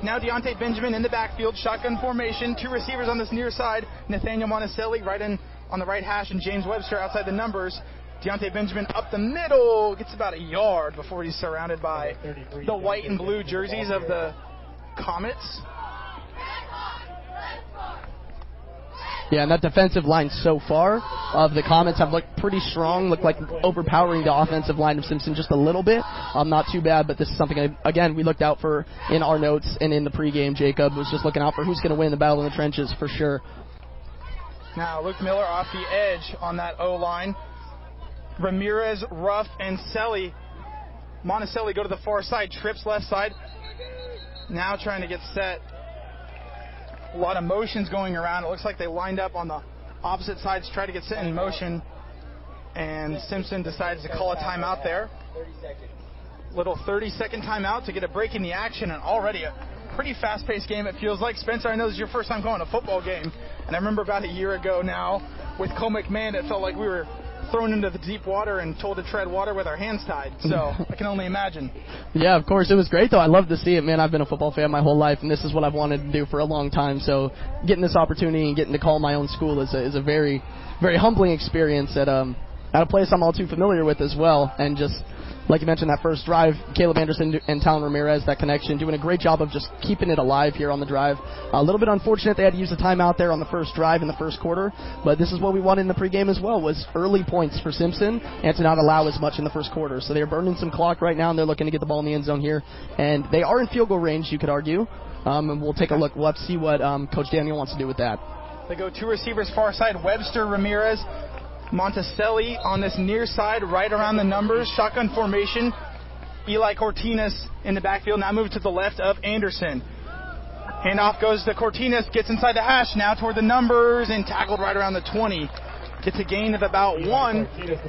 Now Deontay Benjamin in the backfield, shotgun formation, 2 receivers on this near side. Nathaniel Monticelli right in on the right hash, and James Webster outside the numbers. Deontay Benjamin up the middle, gets about a yard before he's surrounded by the white and blue jerseys of the Comets. Yeah, and that defensive line so far of the Comets have looked pretty strong, look like overpowering the offensive line of Simpson just a little bit. Not too bad, but this is something, again, we looked out for in our notes and in the pregame. Jacob was just looking out for who's going to win the battle in the trenches for sure. Now Luke Miller off the edge on that O-line. Ramirez, Ruff, and Monticelli go to the far side, trips left side. Now trying to get set. A lot of motions going around. It looks like they lined up on the opposite sides, try to get set in motion, and Simpson decides to call a timeout there. Little 30-second timeout to get a break in the action, and already a pretty fast-paced game it feels like. Spencer, I know this is your first time going to a football game, and I remember about a year ago now with Cole McMahon, it felt like we were thrown into the deep water and told to tread water with our hands tied. So I can only imagine. Yeah, of course. It was great, though. I love to see it, man. I've been a football fan my whole life, and this is what I've wanted to do for a long time. So getting this opportunity and getting to call my own school is a very, very humbling experience at a place I'm all too familiar with as well. And just, like you mentioned, that first drive, Caleb Anderson and Talon Ramirez, that connection, doing a great job of just keeping it alive here on the drive. A little bit unfortunate they had to use a timeout there on the first drive in the first quarter, but this is what we wanted in the pregame as well, was early points for Simpson and to not allow as much in the first quarter. So they're burning some clock right now, and they're looking to get the ball in the end zone here. And they are in field goal range, you could argue. And we'll take a look. We'll have to see what Coach Daniel wants to do with that. They go 2 receivers far side, Webster, Ramirez, Monticelli on this near side, right around the numbers, shotgun formation. Eli Cortinas in the backfield, now moved to the left of Anderson. Handoff goes to Cortinas, gets inside the hash, now toward the numbers, and tackled right around the 20. Gets a gain of about 1.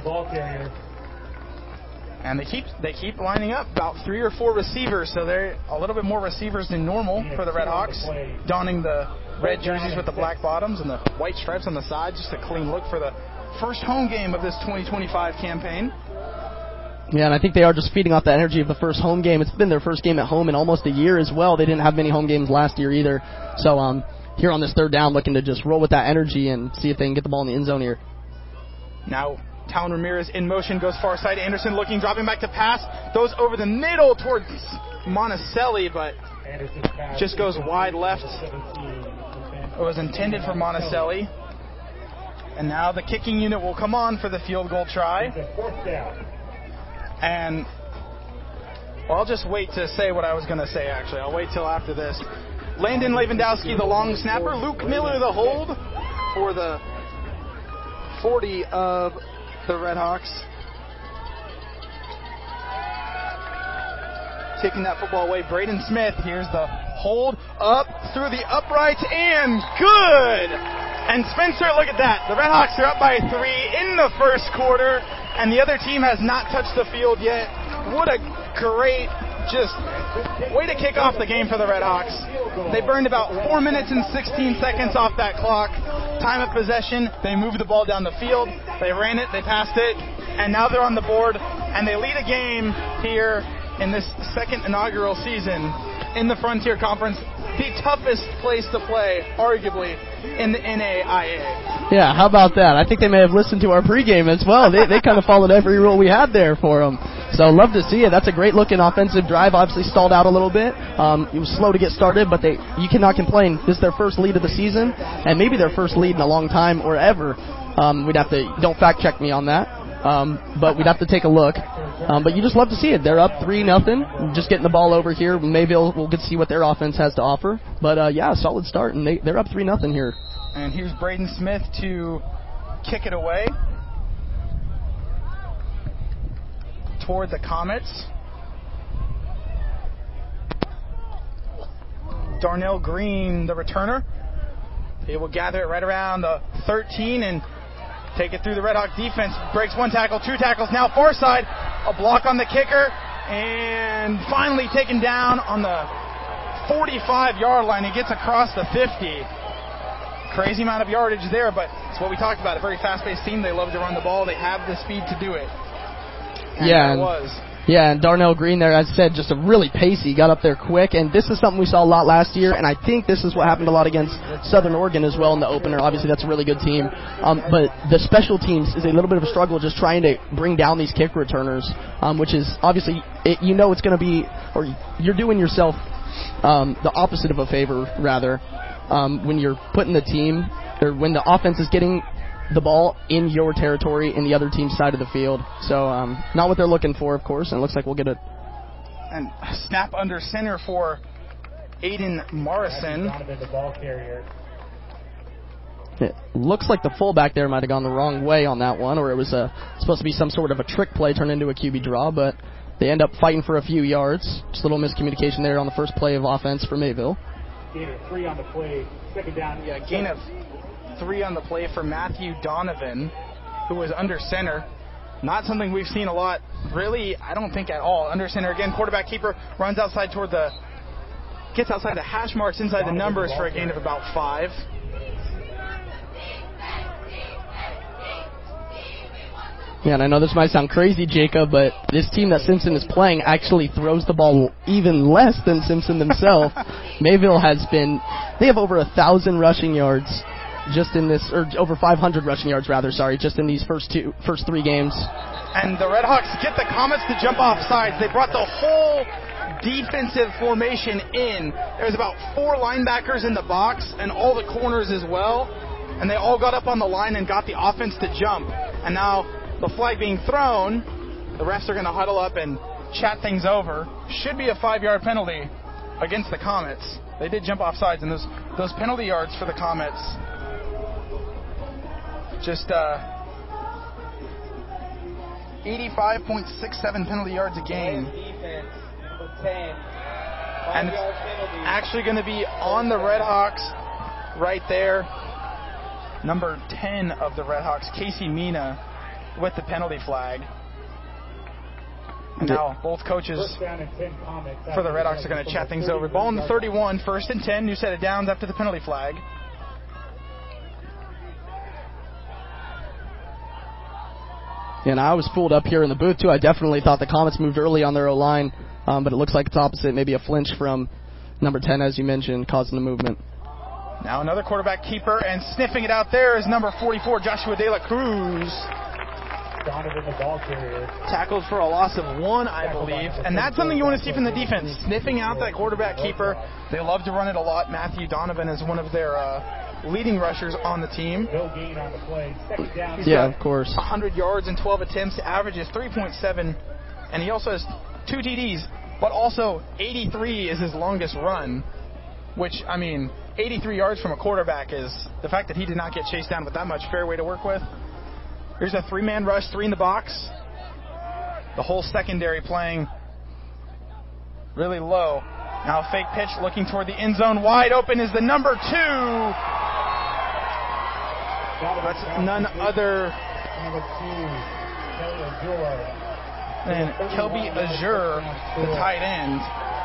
And they keep lining up about 3 or 4 receivers, so they're a little bit more receivers than normal for the Red Hawks, donning the red jerseys with the black bottoms and the white stripes on the sides, just a clean look for the first home game of this 2025 campaign. Yeah, and I think they are just feeding off the energy of the first home game. It's been their first game at home in almost a year as well. They didn't have many home games last year either. So here on this third down, looking to just roll with that energy and see if they can get the ball in the end zone here. Now Talon Ramirez in motion, goes far side. Anderson looking, dropping back to pass. Goes over the middle towards Monticelli, but just goes wide left. It was intended for Monticelli. And now the kicking unit will come on for the field goal try. And well, I'll just wait to say what I was going to say, actually. I'll wait till after this. Landon Lewandowski, the long snapper. Luke Miller, the hold for the 40 of the Red Hawks. Taking that football away, Braden Smith. Here's the hold up through the uprights, and good! And Spencer, look at that. The Red Hawks are up by 3 in the first quarter, and the other team has not touched the field yet. What a great, just way to kick off the game for the Red Hawks. They burned about 4 minutes and 16 seconds off that clock. Time of possession, they moved the ball down the field. They ran it, they passed it, and now they're on the board, and they lead a game here in this second inaugural season in the Frontier Conference. The toughest place to play, arguably, in the NAIA. Yeah, how about that? I think they may have listened to our pregame as well. They kind of followed every rule we had there for them. So love to see it. That's a great-looking offensive drive. Obviously stalled out a little bit. It was slow to get started, but you cannot complain. This is their first lead of the season, and maybe their first lead in a long time or ever. We'd have to, don't fact-check me on that, but we'd have to take a look. But you just love to see it. They're up 3-0. Just getting the ball over here. Maybe we'll get to see what their offense has to offer. But, yeah, solid start, and they're up 3-0 here. And here's Braden Smith to kick it away toward the Comets. Darnell Green, the returner. They will gather it right around the 13 and take it through the Red Hawk defense. Breaks 1 tackle, 2 tackles. Now far side, a block on the kicker, and finally taken down on the 45-yard line. He gets across the 50. Crazy amount of yardage there, but it's what we talked about. A very fast-paced team. They love to run the ball. They have the speed to do it. And yeah, it was. Yeah, and Darnell Green there, as I said, just a really pacey, got up there quick, and this is something we saw a lot last year, and I think this is what happened a lot against Southern Oregon as well in the opener. Obviously, that's a really good team, but the special teams is a little bit of a struggle just trying to bring down these kick returners, which is obviously, it's going to be, or you're doing yourself the opposite of a favor, rather, when you're putting the team, or when the offense is getting the ball in your territory in the other team's side of the field. So not what they're looking for, of course, and it looks like we'll get it. And snap under center for Aiden Morrison. It looks like the fullback there might have gone the wrong way on that one, or it was supposed to be some sort of a trick play turned into a QB draw, but they end up fighting for a few yards. Just a little miscommunication there on the first play of offense for Mayville. Gain of 3 on the play, second down. Yeah, gain of 3 on the play for Matthew Donovan, who was under center. Not something we've seen a lot, really, I don't think at all. Under center again, quarterback keeper runs outside gets outside the hash marks inside the numbers for a gain of about 5. Yeah, and I know this might sound crazy, Jacob, but this team that Simpson is playing actually throws the ball even less than Simpson themselves. Mayville they have over 1,000 rushing yards just in this, or over 500 rushing yards rather, just in these first 3 games. And the Redhawks get the Comets to jump off sides. They brought the whole defensive formation in. There's about 4 linebackers in the box and all the corners as well. And they all got up on the line and got the offense to jump. And now the flag being thrown, the refs are going to huddle up and chat things over. Should be a 5-yard penalty against the Comets. They did jump off sides, and those penalty yards for the Comets just 85.67 penalty yards a game. And it's actually going to be on the Redhawks right there. Number 10 of the Redhawks, Casey Mina, with the penalty flag. And now both coaches for the Redhawks are going to chat things over. Ball on the 31, 1st and 10, new set of downs after the penalty flag. And I was fooled up here in the booth, too. I definitely thought the Comets moved early on their O-line, but it looks like it's opposite. Maybe a flinch from number 10, as you mentioned, causing the movement. Now another quarterback keeper, and sniffing it out there is number 44, Joshua De La Cruz. Donovan, the ball carrier. Tackled for a loss of 1, I believe. And that's something you want to see from the defense. Sniffing out that quarterback keeper. They love to run it a lot. Matthew Donovan is one of their leading rushers on the team. No gain on the play. Second down. Yeah, of course. 100 yards in 12 attempts. Average is 3.7. And he also has 2 TDs. But also 83 is his longest run. Which, 83 yards from a quarterback is the fact that he did not get chased down with that much fairway to work with. Here's a 3-man rush, 3 in the box. The whole secondary playing really low. Now a fake pitch looking toward the end zone. Wide open is the number 2. That's none other than Kelby Azure, the tight end.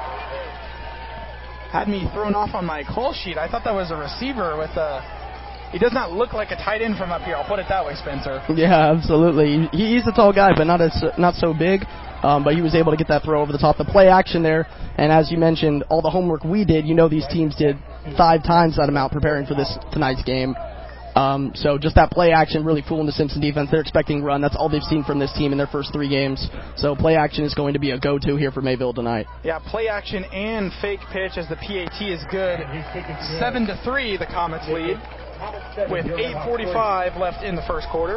Had me thrown off on my call sheet. I thought that was a receiver with he does not look like a tight end from up here. I'll put it that way, Spencer. Yeah, absolutely. He's a tall guy, but not so big. But he was able to get that throw over the top. The play action there, and as you mentioned, all the homework we did, these teams did 5 times that amount preparing for tonight's game. So just that play action really fooling the Simpson defense. They're expecting run. That's all they've seen from this team in their first 3 games. So play action is going to be a go-to here for Mayville tonight. Yeah, play action and fake pitch as the PAT is good. 7-3, the Comets lead with 8:45 left in the first quarter.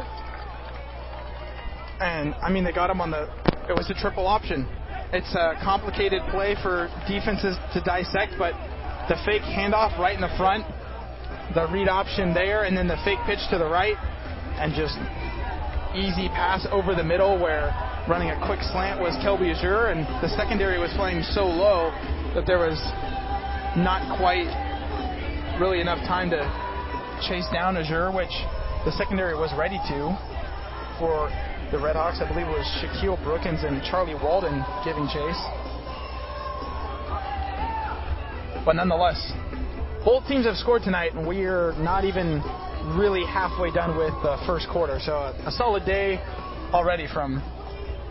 And, they got him it was a triple option. It's a complicated play for defenses to dissect, but the fake handoff right in the front, the read option there, and then the fake pitch to the right, and just easy pass over the middle where running a quick slant was Kelby Azure, and the secondary was playing so low that there was not quite really enough time to chase down Azure, which the secondary was ready to for the Redhawks. I believe it was Shaquille Brookins and Charlie Walden giving chase. But nonetheless, both teams have scored tonight, and we're not even really halfway done with the first quarter. So a solid day already from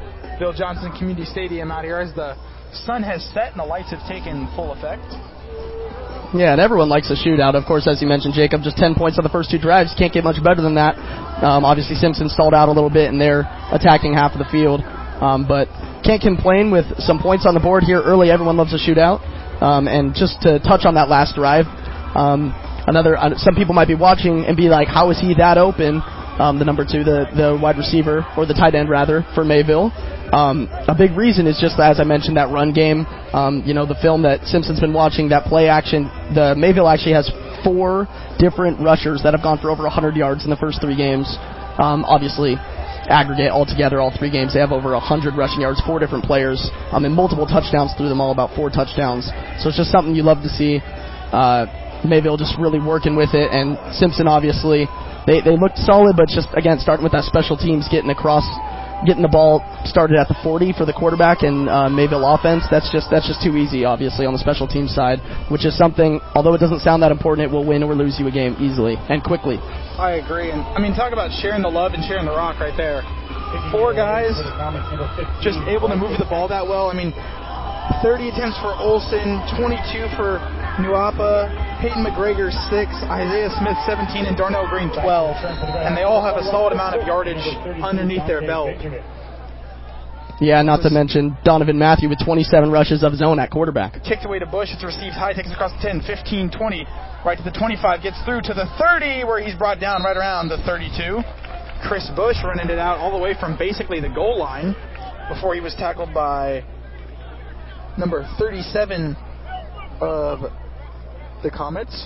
Bill Johnson Community Stadium out here as the sun has set and the lights have taken full effect. Yeah, and everyone likes a shootout. Of course, as you mentioned, Jacob, just 10 points on the first 2 drives. Can't get much better than that. Obviously, Simpson stalled out a little bit in their attacking half of the field. But can't complain with some points on the board here early. Everyone loves a shootout. And just to touch on that last drive, some people might be watching and be like, how is he that open? The number 2, the wide receiver, or the tight end rather, for Mayville. A big reason is just, as I mentioned, that run game. The film that Simpson's been watching, that play action. The Mayville actually has 4 different rushers that have gone for over 100 yards in the first 3 games. Obviously, aggregate altogether, all 3 games, they have over 100 rushing yards, 4 different players, and multiple touchdowns through them all, about 4 touchdowns. So it's just something you love to see. Mayville just really working with it, and Simpson obviously, they looked solid, but just, again, starting with that special teams, getting the ball started at the 40 for the quarterback and Mayville offense. That's just too easy, obviously, on the special teams side, which is something, although it doesn't sound that important, it will win or lose you a game easily and quickly. I agree, and talk about sharing the love and sharing the rock right there. 4 guys just able to move the ball that well. 30 attempts for Olsen, 22 for Nuapa, Peyton McGregor 6, Isaiah Smith 17, and Darnell Green 12. And they all have a solid amount of yardage underneath their belt. Yeah, not to mention Donovan Matthew with 27 rushes of his own at quarterback. Kicked away to Bush, it's received high, takes it across the 10, 15, 20, right to the 25, gets through to the 30, where he's brought down right around the 32. Chris Bush running it out all the way from basically the goal line before he was tackled by number 37 of the Comets.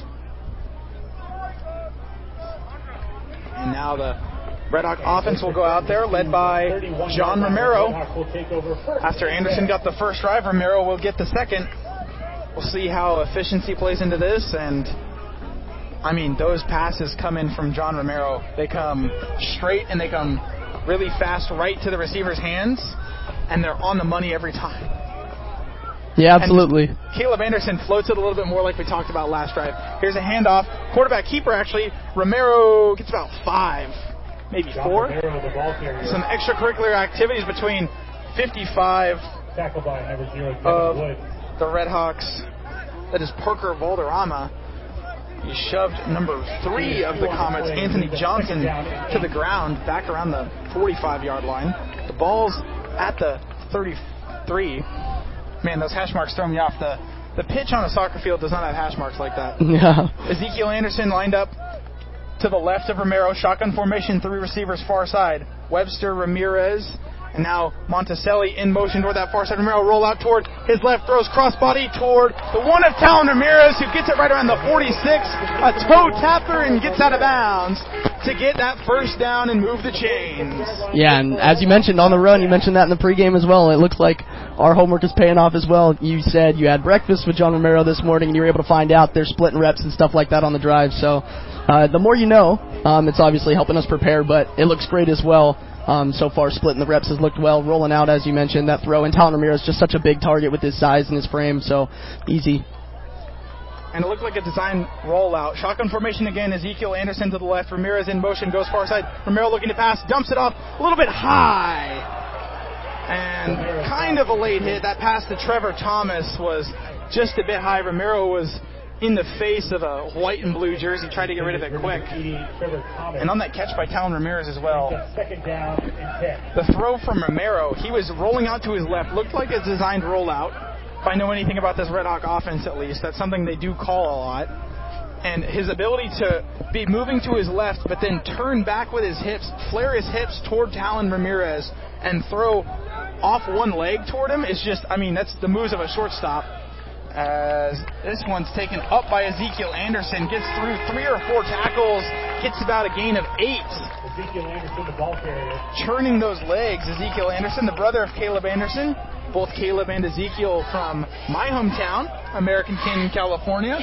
And now the Red Hawk offense will go out there, led by John Romero. After Anderson got the first drive, Romero will get the second. We'll see how efficiency plays into this. And, those passes come in from John Romero. They come straight and they come really fast right to the receiver's hands. And they're on the money every time. Yeah, absolutely. And Caleb Anderson floats it a little bit more like we talked about last drive. Here's a handoff. Quarterback keeper, actually. Romero gets about 5, maybe 4. Some extracurricular activities between 55 of the Red Hawks. That is Parker Valderrama. He shoved number 3 of the Comets, Anthony Johnson, to the ground, back around the 45-yard line. The ball's at the 33. Man, those hash marks throw me off. The pitch on a soccer field does not have hash marks like that. Yeah. Ezekiel Anderson lined up to the left of Romero. Shotgun formation, 3 receivers far side. Webster, Ramirez, and now Monticelli in motion toward that far side. Romero roll out toward his left, throws crossbody toward the one of Talon Ramirez, who gets it right around the 46. A toe tapper and gets out of bounds to get that first down and move the chains. Yeah, and as you mentioned on the run, you mentioned that in the pregame as well. It looks like our homework is paying off as well. You said you had breakfast with John Romero this morning, and you were able to find out they're splitting reps and stuff like that on the drive. So the more you know, it's obviously helping us prepare, but it looks great as well. So far, splitting the reps has looked well. Rolling out, as you mentioned, that throw. And Talon Ramirez is just such a big target with his size and his frame, so easy. And it looked like a design rollout. Shotgun formation again. Ezekiel Anderson to the left. Ramirez in motion, goes far side. Romero looking to pass, dumps it off a little bit high. And kind of a late hit. That pass to Trevor Thomas was just a bit high. Romero was in the face of a white and blue jersey, tried to get rid of it quick. And on that catch by Talon Ramirez as well. The throw from Romero, he was rolling out to his left, looked like a designed rollout. If I know anything about this Red Hawk offense, at least, that's something they do call a lot. And his ability to be moving to his left, but then turn back with his hips, flare his hips toward Talon Ramirez, and throw off one leg toward him is just, that's the moves of a shortstop. As this one's taken up by Ezekiel Anderson, gets through 3 or 4 tackles, gets about a gain of 8. Ezekiel Anderson, the ball carrier. Churning those legs, Ezekiel Anderson, the brother of Caleb Anderson. Both Caleb and Ezekiel from my hometown, American Canyon, California.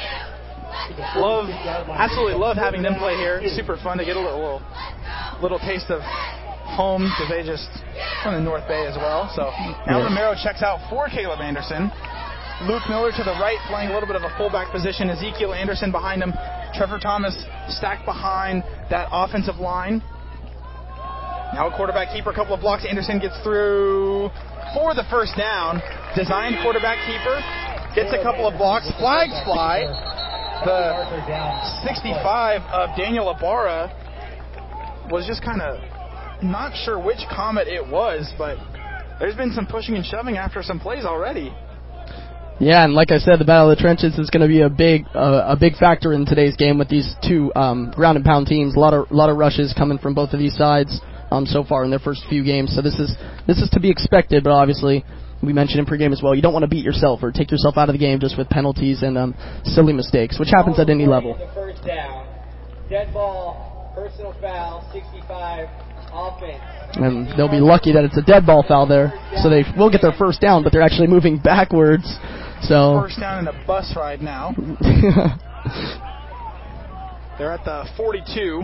Absolutely love having them play here. It's super fun to get a little taste of home, because they just from the North Bay as well. So now Romero checks out for Caleb Anderson. Luke Miller to the right, playing a little bit of a fullback position. Ezekiel Anderson behind him. Trevor Thomas stacked behind that offensive line. Now a quarterback keeper, a couple of blocks. Anderson gets through for the first down. Designed quarterback keeper, gets a couple of blocks. Flags fly. The 65 of Daniel Ibarra was just kind of not sure which Comet it was, but there's been some pushing and shoving after some plays already. Yeah, and like I said, the Battle of the Trenches is going to be a big factor in today's game with these two ground and pound teams. A lot of rushes coming from both of these sides so far in their first few games. So this is to be expected, but obviously we mentioned in pregame as well, you don't want to beat yourself or take yourself out of the game just with penalties and silly mistakes, which happens at any level. The first down, dead ball, personal foul, 65, offense. And they'll be lucky that it's a dead ball foul there, so they will get their first down, but they're actually moving backwards. So first down in a bus ride now. They're at the 42.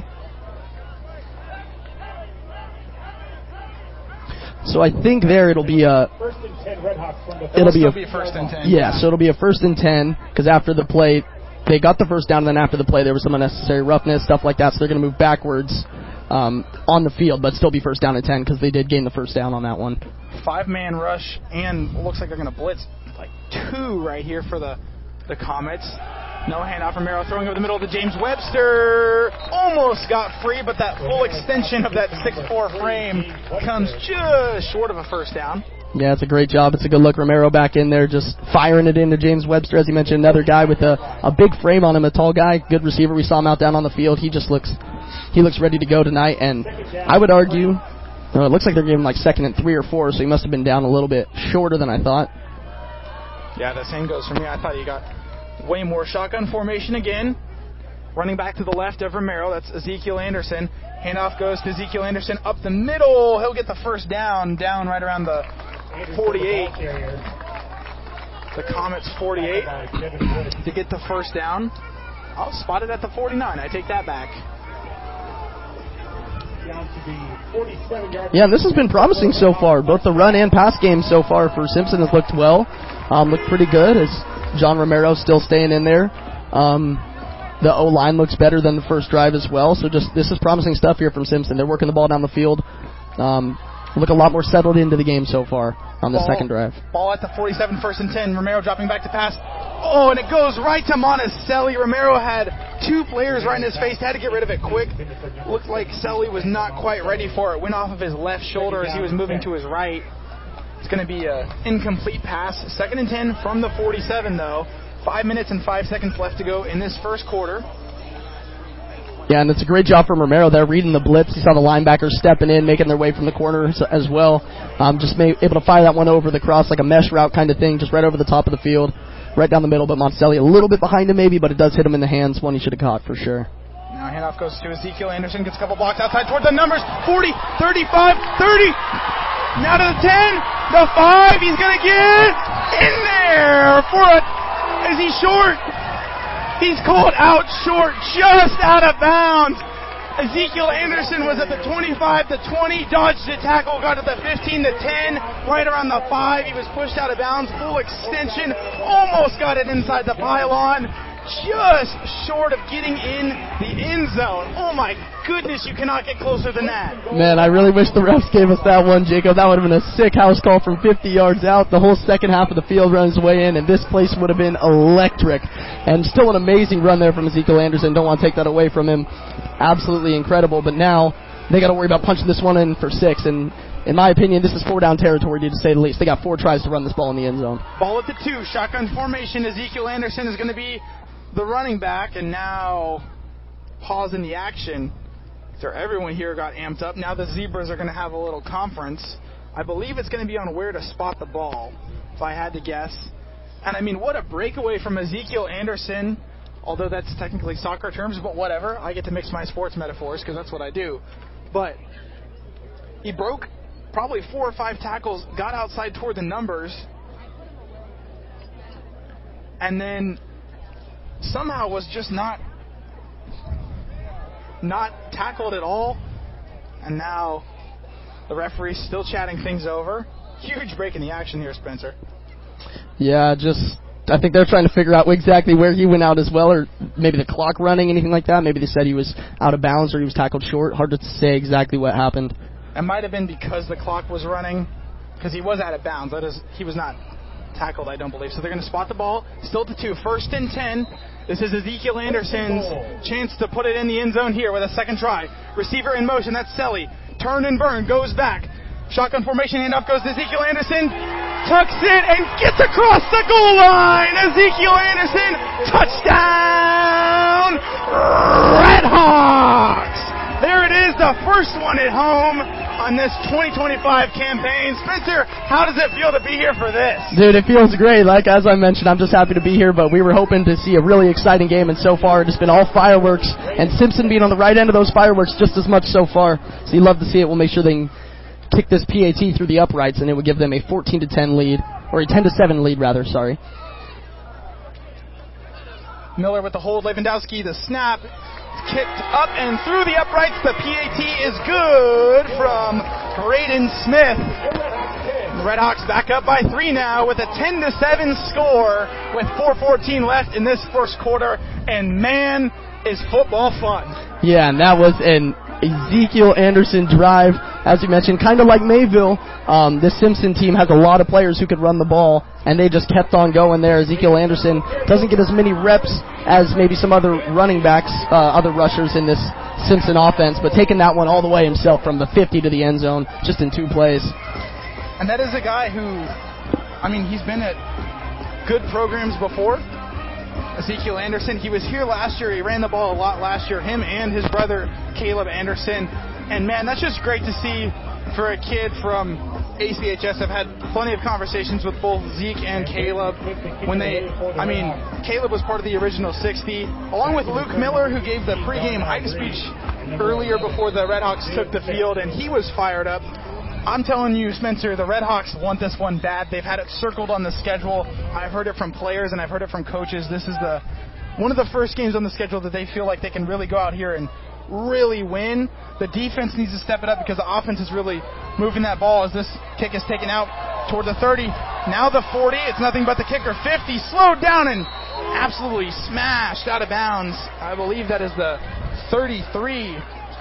So I think there it'll be a First and 10 Redhawks from the It'll be a first and 10. Yeah, so it'll be a first and 10 because after the play they got the first down, and then after the play there was some unnecessary roughness, stuff like that. So they're going to move backwards on the field, but still be first down and 10 because they did gain the first down on that one. 5-man rush, and looks like they're going to blitz like 2 right here for the Comets. No handoff from Romero, throwing over the middle to James Webster. Almost got free, but that full extension of that 6'4" frame comes just short of a first down. Yeah, it's a great job. It's a good look. Romero back in there just firing it into James Webster. As you mentioned, another guy with a big frame on him, a tall guy, good receiver. We saw him out down on the field. He looks ready to go tonight, and I would argue it looks like they're giving like 2nd and 3 or 4, so he must have been down a little bit shorter than I thought. Yeah, the same goes for me. I thought he got way more. Shotgun formation again. Running back to the left of Romero. That's Ezekiel Anderson. Handoff goes to Ezekiel Anderson up the middle. He'll get the first down right around the 48. The Comets 48 to get the first down. I'll spot it at the 49. I take that back. Yeah, and this has been promising so far. Both the run and pass game so far for Simpson has looked well. Looked pretty good as John Romero still staying in there. The O-line looks better than the first drive as well. So this is promising stuff here from Simpson. They're working the ball down the field. Look a lot more settled into the game so far on the second drive. Ball at the 47, 1st and 10. Romero dropping back to pass. Oh, and it goes right to Monticelli. Romero had 2 players right in his face. Had to get rid of it quick. Looked like Selly was not quite ready for it. Went off of his left shoulder as he was moving to his right. It's going to be an incomplete pass. 2nd and 10 from the 47, though. 5 minutes and 5 seconds left to go in this first quarter. Yeah, and it's a great job from Romero there, reading the blitz. He saw the linebackers stepping in, making their way from the corner as well. Able to fire that one over the cross like a mesh route kind of thing, just right over the top of the field, right down the middle. But Monticelli a little bit behind him maybe, but it does hit him in the hands, one he should have caught for sure. Now handoff goes to Ezekiel Anderson, gets a couple blocks outside toward the numbers. 40, 35, 30. Now to the 10, the 5. He's going to get in there is he short? He's called out short, just out of bounds. Ezekiel Anderson was at the 25, the 20, dodged the tackle, got to the 15, the 10, right around the 5. He was pushed out of bounds, full extension, almost got it inside the pylon, just short of getting in the end zone. Oh my goodness, you cannot get closer than that. Man, I really wish the refs gave us that one, Jacob. That would have been a sick house call from 50 yards out. The whole second half of the field runs way in, and this place would have been electric. And still an amazing run there from Ezekiel Anderson. Don't want to take that away from him. Absolutely incredible. But now they got to worry about punching this one in for 6. And in my opinion, this is 4-down territory, to say the least. They got 4 tries to run this ball in the end zone. Ball at the 2. Shotgun formation. Ezekiel Anderson is going to be the running back, and now pause in the action. So everyone here got amped up. Now the Zebras are going to have a little conference. I believe it's going to be on where to spot the ball, if I had to guess. And I mean, what a breakaway from Ezekiel Anderson, although that's technically soccer terms, but whatever. I get to mix my sports metaphors because that's what I do. But he broke probably 4 or 5 tackles, got outside toward the numbers, and then somehow was just not tackled at all. And now the referee's still chatting things over. Huge break in the action here, Spencer. Yeah, I think they're trying to figure out exactly where he went out as well, or maybe the clock running, anything like that. Maybe they said he was out of bounds or he was tackled short. Hard to say exactly what happened. It might have been because the clock was running, because he was out of bounds. He was not tackled, I don't believe. So they're going to spot the ball. Still to 2. 1st and 10. This is Ezekiel Anderson's chance to put it in the end zone here with a second try. Receiver in motion. That's Selly. Turn and burn. Goes back. Shotgun formation. Handoff goes to Ezekiel Anderson. Tucks it and gets across the goal line. Ezekiel Anderson. Touchdown. Redhawks. There it is. The first one at home on this 2025 campaign. Spencer, how does it feel to be here for this? Dude, it feels great. Like, as I mentioned, I'm just happy to be here, but we were hoping to see a really exciting game, and so far it's been all fireworks, and Simpson being on the right end of those fireworks just as much so far. So you love to see it. We'll make sure they can kick this PAT through the uprights, and it would give them a 14-10 lead, or a 10-7 lead, rather, sorry. Miller with the hold. Lewandowski, the snap. Kicked up and through the uprights. The PAT is good from Braden Smith. The Redhawks back up by 3 now with a 10-7 score with 4:14 left in this first quarter. And man, is football fun. Yeah, and that was an Ezekiel Anderson drive, as you mentioned, kind of like Mayville. This Simpson team has a lot of players who could run the ball, and they just kept on going there. Ezekiel Anderson doesn't get as many reps as maybe some other running backs, other rushers in this Simpson offense, but taking that one all the way himself from the 50 to the end zone just in 2 plays. And that is a guy who, he's been at good programs before. Ezekiel Anderson, he was here last year. He ran the ball a lot last year, him and his brother Caleb Anderson. And man, that's just great to see for a kid from ACHS. I've had plenty of conversations with both Zeke and Caleb. Caleb was part of the original 60, along with Luke Miller, who gave the pregame hype speech earlier before the Redhawks took the field, and he was fired up. I'm telling you, Spencer, the Redhawks want this one bad. They've had it circled on the schedule. I've heard it from players and I've heard it from coaches. This is one of the first games on the schedule that they feel like they can really go out here and really win. The defense needs to step it up because the offense is really moving that ball as this kick is taken out toward the 30. Now the 40. It's nothing but the kicker. 50. Slowed down and absolutely smashed out of bounds. I believe that is the 33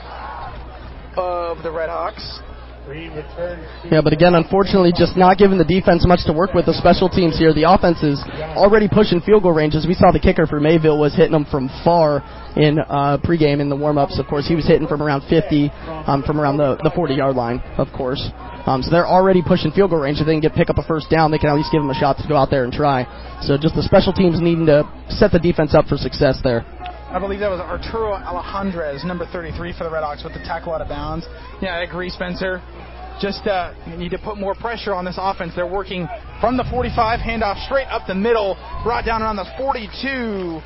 of the Redhawks. Yeah, but again, unfortunately, just not giving the defense much to work with. The special teams here, the offense is already pushing field goal ranges. We saw the kicker for Mayville was hitting them from far in pregame in the warm-ups. Of course, he was hitting from around 50, from around the 40-yard line, of course. So they're already pushing field goal range. If they can pick up a first down, they can at least give them a shot to go out there and try. So just the special teams needing to set the defense up for success there. I believe that was Arturo Alejandrez, number 33 for the Redhawks, with the tackle out of bounds. Yeah, I agree, Spencer. Just need to put more pressure on this offense. They're working from the 45, handoff straight up the middle, brought down around the 42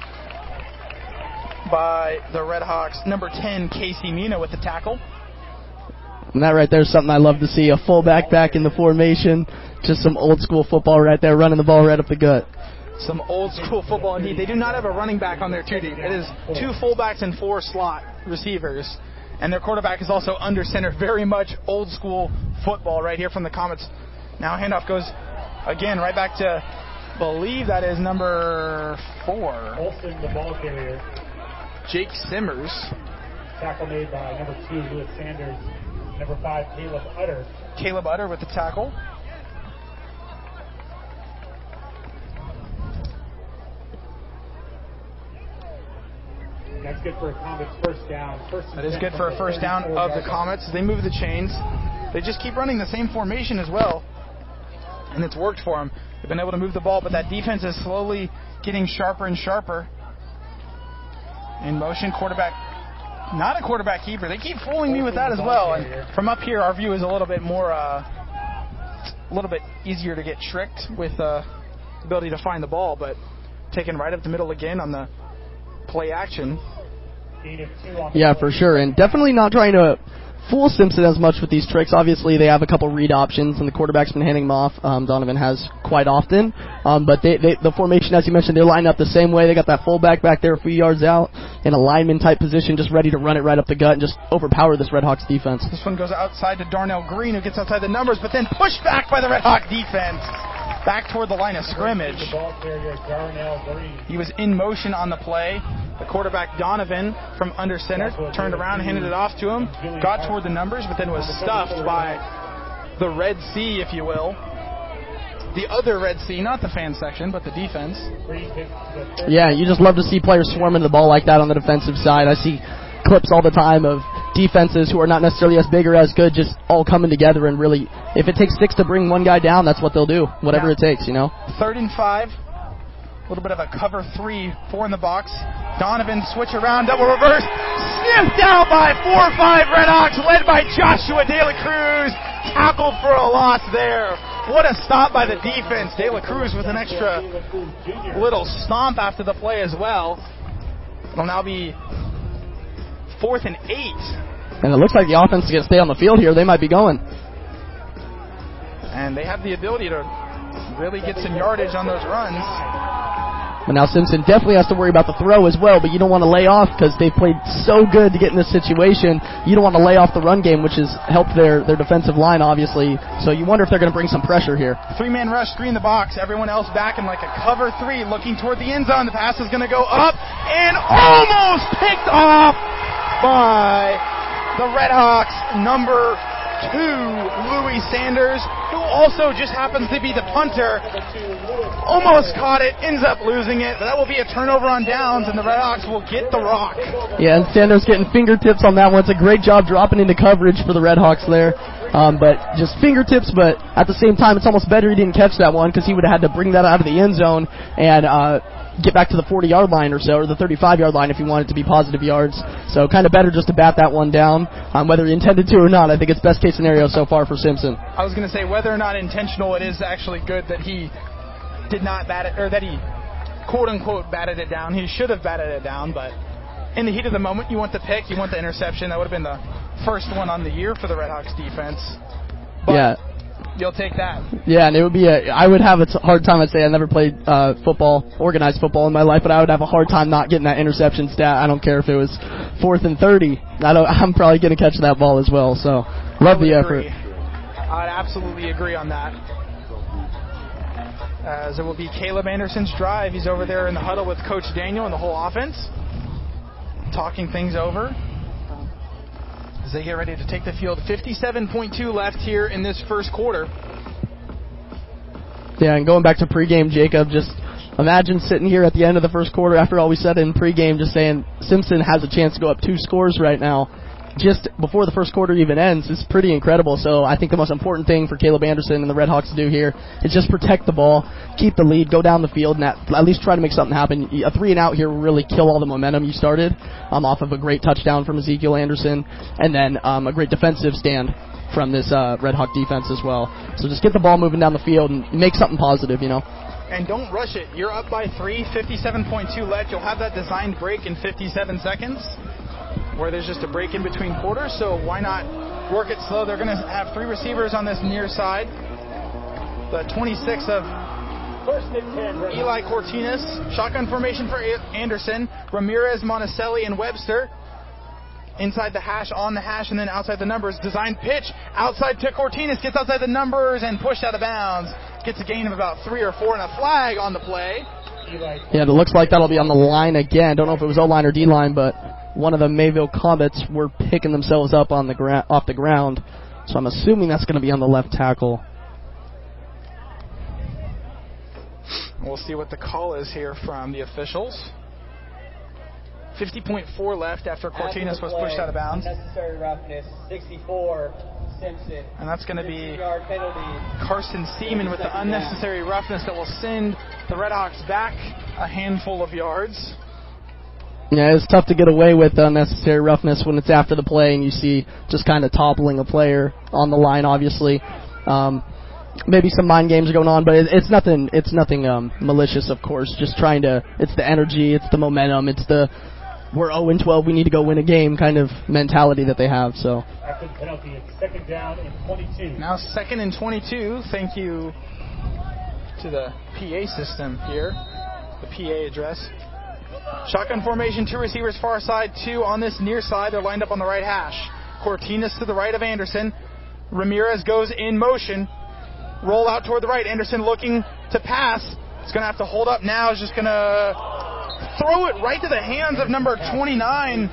by the Redhawks. Number 10, Casey Mina with the tackle. And that right there is something I love to see, a fullback back in the formation. Just some old school football right there, running the ball right up the gut. Some old school football indeed. They do not have a running back on their 2 deep. It is 2 fullbacks and 4 slot receivers. And their quarterback is also under center. Very much old school football right here from the Comets. Now handoff goes again right back to, believe that is number 4. Olsen, the ball carrier. Jake Simmers. Tackle made by number 2, Lewis Sanders. Number 5, Caleb Utter. Caleb Utter with the tackle. That's good for a Comets first down. That is good for a first down of the Comets. They move the chains. They just keep running the same formation as well, and it's worked for them. They've been able to move the ball, but that defense is slowly getting sharper and sharper. In motion, quarterback, not a quarterback keeper. They keep fooling me with that as well. And from up here, our view is a little bit more, a little bit easier to get tricked with the ability to find the ball, but taken right up the middle again on the play action. Yeah, for sure, and definitely not trying to fool Simpson as much with these tricks. Obviously, they have a couple read options, and the quarterback's been handing them off. Donovan has quite often, but the formation, as you mentioned, they're lined up the same way. They got that fullback back there a few yards out in a lineman type position, just ready to run it right up the gut and just overpower this Redhawks defense. This one goes outside to Darnell Green, who gets outside the numbers, but then pushed back by the Redhawk defense. Back toward the line of scrimmage. He was in motion on the play. The quarterback, Donovan, from under center, turned around, handed it off to him, got toward the numbers, but then was stuffed by the Red Sea, if you will. The other Red Sea, not the fan section, but the defense. Yeah, you just love to see players swarming the ball like that on the defensive side. I see clips all the time of defenses who are not necessarily as big or as good just all coming together and really, if it takes 6 to bring one guy down, that's what they'll do, whatever it takes, you know. 3rd and 5. A little bit of a cover 3, 4 in the box. Donovan switch around, double reverse. Sniffed down by 4 or 5 Redhawks, led by Joshua De La Cruz. Tackled for a loss there. What a stop by the defense. De La Cruz with an extra little stomp after the play as well. It'll now be 4th and 8. And it looks like the offense is going to stay on the field here. They might be going. And they have the ability to really get some yardage on those runs. But now Simpson definitely has to worry about the throw as well, but you don't want to lay off because they've played so good to get in this situation. You don't want to lay off the run game, which has helped their defensive line, obviously. So you wonder if they're going to bring some pressure here. 3-man rush, screen the box. Everyone else back in like a cover 3, looking toward the end zone. The pass is going to go up and almost picked off by the Redhawks, number 2, Louis Sanders, who also just happens to be the punter. Almost caught it, ends up losing it. That will be a turnover on downs, and the Redhawks will get the rock. Yeah, and Sanders getting fingertips on that one. It's a great job dropping into coverage for the Redhawks there. But just fingertips, but at the same time, it's almost better he didn't catch that one because he would have had to bring that out of the end zone and get back to the 40-yard line or so, or the 35-yard line if you want it to be positive yards. So kind of better just to bat that one down, whether he intended to or not. I think it's best case scenario so far for Simpson. I was going to say, whether or not intentional, it is actually good that he did not bat it, or that he quote-unquote batted it down. He should have batted it down, but in the heat of the moment, you want the pick, you want the interception. That would have been the first one on the year for the Redhawks defense. But yeah. You'll take that. Yeah, and it would be I would have a hard time. I'd say I never played football, organized football in my life, but I would have a hard time not getting that interception stat. I don't care if it was 4th and 30. I'm probably going to catch that ball as well. So love the effort. I'd absolutely agree on that. As it will be Caleb Anderson's drive. He's over there in the huddle with Coach Daniel and the whole offense, talking things over as they get ready to take the field. 57.2 left here in this first quarter. Yeah, and going back to pregame, Jacob, just imagine sitting here at the end of the first quarter after all we said in pregame, just saying Simpson has a chance to go up 2 scores right now just before the first quarter even ends. It's pretty incredible. So I think the most important thing for Caleb Anderson and the Redhawks to do here is just protect the ball, keep the lead, go down the field, and at least try to make something happen. A 3-and-out here will really kill all the momentum you started off of a great touchdown from Ezekiel Anderson, and then a great defensive stand from this Redhawk defense as well. So just get the ball moving down the field and make something positive, you know. And don't rush it. You're up by 3, 57.2 left. You'll have that designed break in 57 seconds where there's just a break in between quarters, so why not work it slow? They're going to have 3 receivers on this near side. The 26 of Eli Cortinas. Shotgun formation for Anderson. Ramirez, Monticelli, and Webster. Inside the hash, on the hash, and then outside the numbers. Designed pitch. Outside to Cortinas. Gets outside the numbers and pushed out of bounds. Gets a gain of about 3 or 4 and a flag on the play. Yeah, it looks like that'll be on the line again. Don't know if it was O-line or D-line, but one of the Mayville Comets were picking themselves up on the off the ground. So I'm assuming that's going to be on the left tackle. We'll see what the call is here from the officials. 50.4 left after Cortinas was pushed out of bounds. Unnecessary roughness, 64, Simpson. And that's going to be 60-yard penalty. Carson Seaman with the unnecessary roughness that will send the Redhawks back a handful of yards. Yeah, it's tough to get away with unnecessary roughness when it's after the play and you see just kind of toppling a player on the line, obviously. Maybe some mind games are going on, but it's nothing malicious, of course. Just trying to, it's the energy, it's the momentum, it's the we're 0-12, we need to go win a game kind of mentality that they have. So After the penalty, it's 2nd down and 22. Now 2nd and 22. Thank you to the PA system here, the PA address. Shotgun formation, 2 receivers far side, 2 on this near side. They're lined up on the right hash. Cortinas to the right of Anderson. Ramirez goes in motion. Roll out toward the right. Anderson looking to pass. He's going to have to hold up now. He's just going to throw it right to the hands of number 29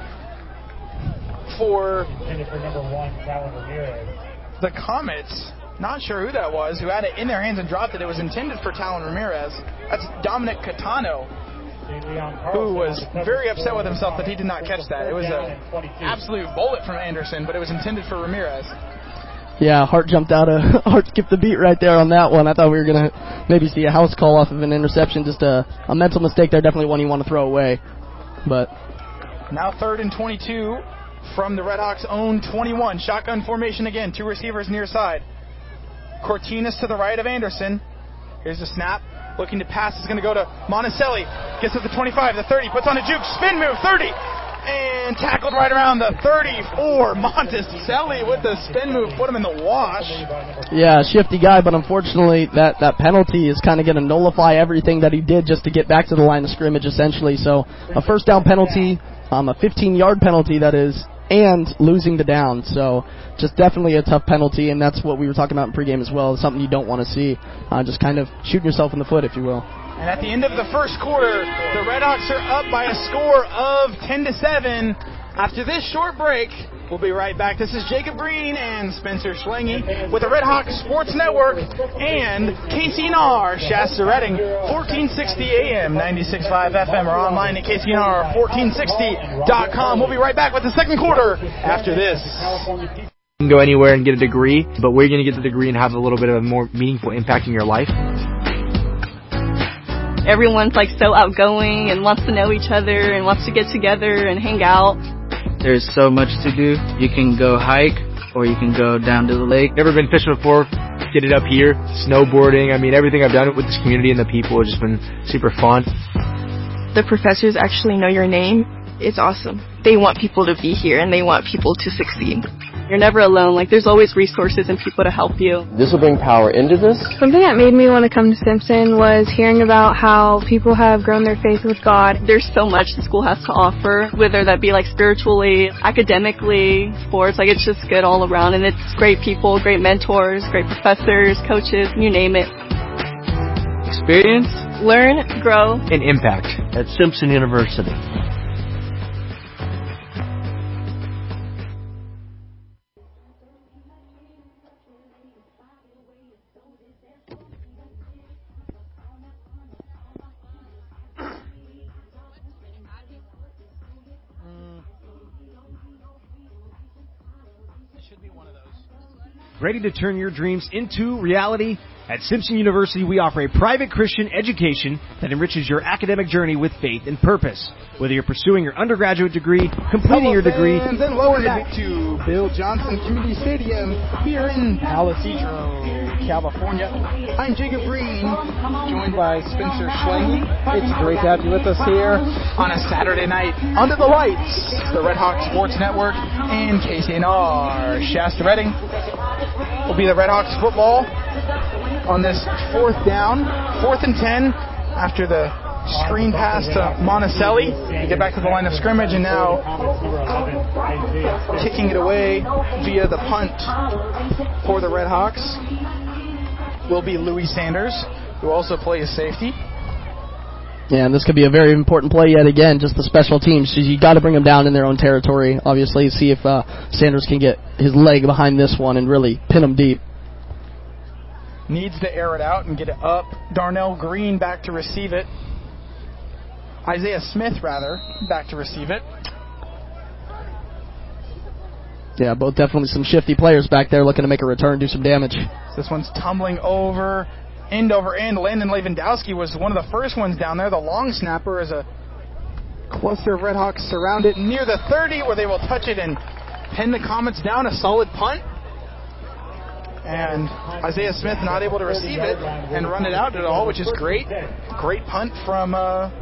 for Intended for number 1, Talon Ramirez. the Comets. Not sure who that was, who had it in their hands and dropped it. It was intended for Talon Ramirez. That's Dominic Catano, who was very upset with himself that he did not catch that. It was an absolute bullet from Anderson, but it was intended for Ramirez. Yeah, Hart skipped the beat right there on that one. I thought we were going to maybe see a house call off of an interception. Just a mental mistake there. Definitely one you want to throw away. But now 3rd and 22 from the Redhawks' own 21. Shotgun formation again. 2 receivers near side. Cortinas to the right of Anderson. Here's the snap. Looking to pass is going to go to Monticelli. Gets to the 25, the 30. Puts on a juke. Spin move, 30. And tackled right around the 34. Monticelli with the spin move. Put him in the wash. Yeah, shifty guy, but unfortunately that penalty is kind of going to nullify everything that he did just to get back to the line of scrimmage, essentially. So a first down penalty, a 15-yard penalty, that is, and losing the down. So just definitely a tough penalty, and that's what we were talking about in pregame as well. It's something you don't want to see. Just kind of shooting yourself in the foot, if you will. And at the end of the first quarter, the Redhawks are up by a score of 10-7. After this short break, we'll be right back. This is Jacob Green and Spencer Schlange with the Redhawks Sports Network and KCNR Shasta Redding, 1460 AM, 96.5 FM, or online at KCNR1460.com. We'll be right back with the second quarter after this. You can go anywhere and get a degree, but where are you going to get the degree and have a little bit of a more meaningful impact in your life? Everyone's like so outgoing and wants to know each other and wants to get together and hang out. There's so much to do. You can go hike or you can go down to the lake. Never been fishing before, get it up here, snowboarding. I mean, everything I've done with this community and the people has just been super fun. The professors actually know your name. It's awesome. They want people to be here and they want people to succeed. You're never alone. Like, there's always resources and people to help you. This will bring power into this. Something that made me want to come to Simpson was hearing about how people have grown their faith with God. There's so much the school has to offer, whether that be like spiritually, academically, sports. Like, it's just good all around, and it's great people, great mentors, great professors, coaches, you name it. Experience, learn, grow, and impact at Simpson University. Ready to turn your dreams into reality? At Simpson University, we offer a private Christian education that enriches your academic journey with faith and purpose. Whether you're pursuing your undergraduate degree, completing your degree, and then welcome back to Bill Johnson Community Stadium here in Palisadro, California. I'm Jacob Green, joined by Spencer Schlange. It's great to have you with us here on a Saturday night under the lights. The Redhawks Sports Network and KCNR Shasta Redding will be the Redhawks football on this 4th and 10 after the screen pass to Monticelli to get back to the line of scrimmage, and now kicking it away via the punt for the Redhawks will be Louis Sanders, who also plays safety. Yeah, and this could be a very important play yet again, just the special teams. So you got to bring them down in their own territory, obviously, see if Sanders can get his leg behind this one and really pin them deep. Needs to air it out and get it up. Darnell Green back to receive it. Isaiah Smith, rather, back to receive it. Yeah, both definitely some shifty players back there looking to make a return, do some damage. This one's tumbling over end. Landon Lewandowski was one of the first ones down there. The long snapper is a cluster of Redhawks surrounded near the 30 where they will touch it and pin the Comets down. A solid punt. And Isaiah Smith not able to receive it and run it out at all, which is great. Great punt from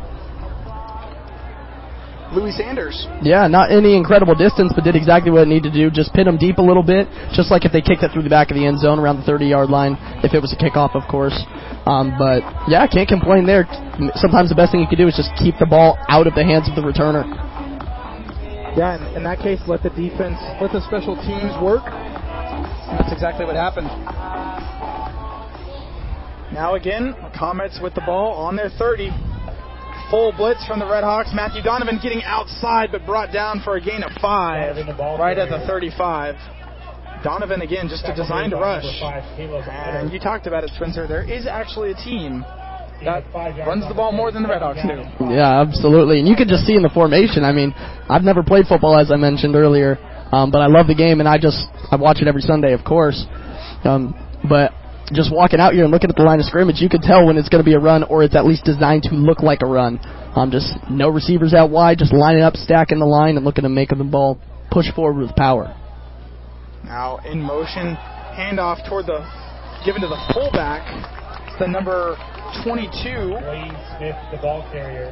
Louis Sanders. Yeah, not any incredible distance, but did exactly what it needed to do. Just pin them deep a little bit, just like if they kicked it through the back of the end zone around the 30-yard line, if it was a kickoff, of course. But, yeah, can't complain there. Sometimes the best thing you can do is just keep the ball out of the hands of the returner. Yeah, in that case, let the special teams work. That's exactly what happened. Now again, Comets with the ball on their 30. full blitz from the Redhawks. Matthew Donovan getting outside, but brought down for a gain of 5 right at the 35. Donovan, again, just a designed rush. And you talked about it, Spencer. There is actually a team that runs the ball more than the Redhawks do. Yeah, absolutely. And you could just see in the formation. I mean, I've never played football, as I mentioned earlier, but I love the game, and I watch it every Sunday, of course. But just walking out here and looking at the line of scrimmage, you could tell when it's going to be a run or it's at least designed to look like a run. Just no receivers out wide, just lining up, stacking the line, and looking to make the ball push forward with power. Now in motion, handoff given to the fullback. It's the number 22. Wayne Smith, the ball carrier.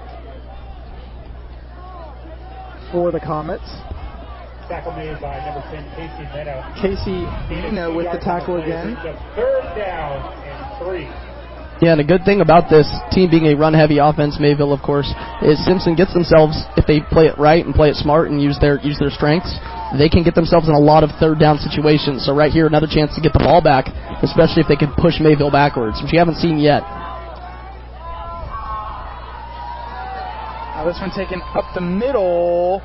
For the Comets. Tackle made by number 10, Casey Meno. Casey Meno with the tackle again. Third down and 3. Yeah, and a good thing about this team being a run-heavy offense, Mayville, of course, is Simpson gets themselves, if they play it right and play it smart and use their strengths, they can get themselves in a lot of third-down situations. So right here, another chance to get the ball back, especially if they can push Mayville backwards, which you haven't seen yet. Now this one taken up the middle.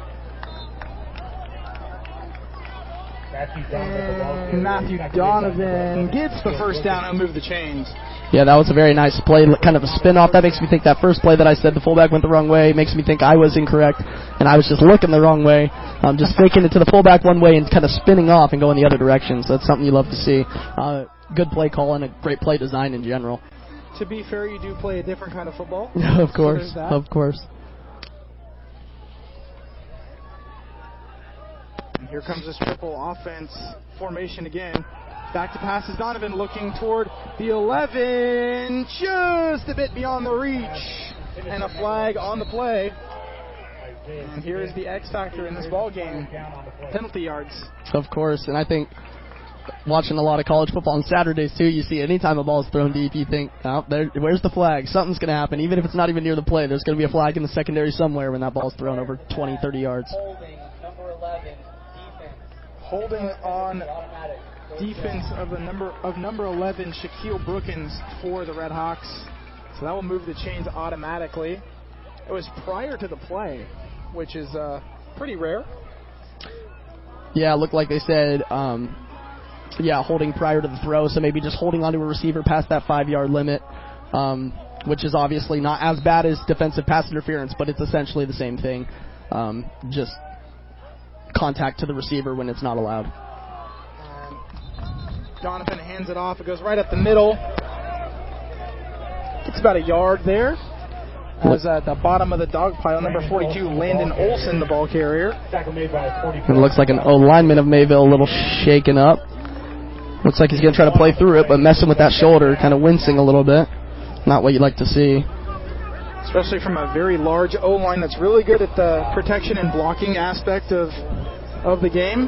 Matthew Donovan gets the first down and move the chains. Yeah, that was a very nice play, kind of a spin-off. That makes me think that first play that I said the fullback went the wrong way makes me think I was incorrect, and I was just looking the wrong way, just faking it to the fullback one way and kind of spinning off and going the other direction. So that's something you love to see. Good play call and a great play design in general. To be fair, you do play a different kind of football. Of course, of course. And here comes this triple offense formation again. Back to passes. Donovan looking toward the 11. Just a bit beyond the reach. And a flag on the play. And here is the X factor in this ball game. Penalty yards. Of course. And I think watching a lot of college football on Saturdays too, you see anytime a ball is thrown deep, you think, oh, where's the flag? Something's going to happen. Even if it's not even near the play, there's going to be a flag in the secondary somewhere when that ball is thrown over 20, 30 yards. Holding, number 11, defense. Holding on defense of number 11, Shaquille Brookins for the Redhawks. So that will move the chains automatically. It was prior to the play, which is pretty rare. Yeah, it looked like they said, holding prior to the throw, so maybe just holding onto a receiver past that 5-yard limit, which is obviously not as bad as defensive pass interference, but it's essentially the same thing. Just contact to the receiver when it's not allowed. Donovan hands it off. It goes right up the middle. It's about a yard there. Was at the bottom of the dog pile, number 42, Landon Olson, the ball carrier. It looks like an O-lineman of Mayville, a little shaken up. Looks like he's going to try to play through it, but messing with that shoulder, kind of wincing a little bit. Not what you'd like to see. Especially from a very large O-line that's really good at the protection and blocking aspect of the game.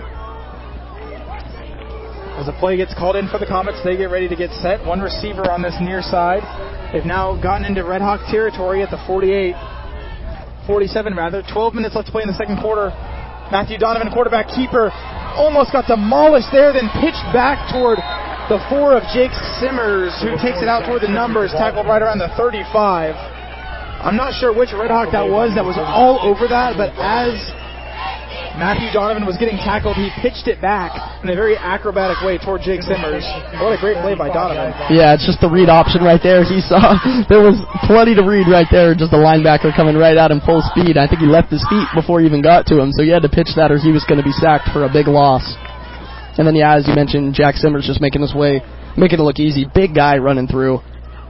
As the play gets called in for the Comets, they get ready to get set. One receiver on this near side. They've now gotten into Red Hawk territory at the 47 rather. 12 minutes left to play in the second quarter. Matthew Donovan, quarterback keeper, almost got demolished there, then pitched back toward the 4 of Jake Simmers, who takes it out toward the numbers, tackled right around the 35. I'm not sure which Red Hawk that was all over that, but as Matthew Donovan was getting tackled, he pitched it back in a very acrobatic way toward Jake Simmers. What a great play by Donovan. Yeah, it's just the read option right there. He saw there was plenty to read right there, just a linebacker coming right out in full speed. I think he left his feet before he even got to him, so he had to pitch that or he was going to be sacked for a big loss. And then, as you mentioned, Jack Simmers just making his way, making it look easy. Big guy running through.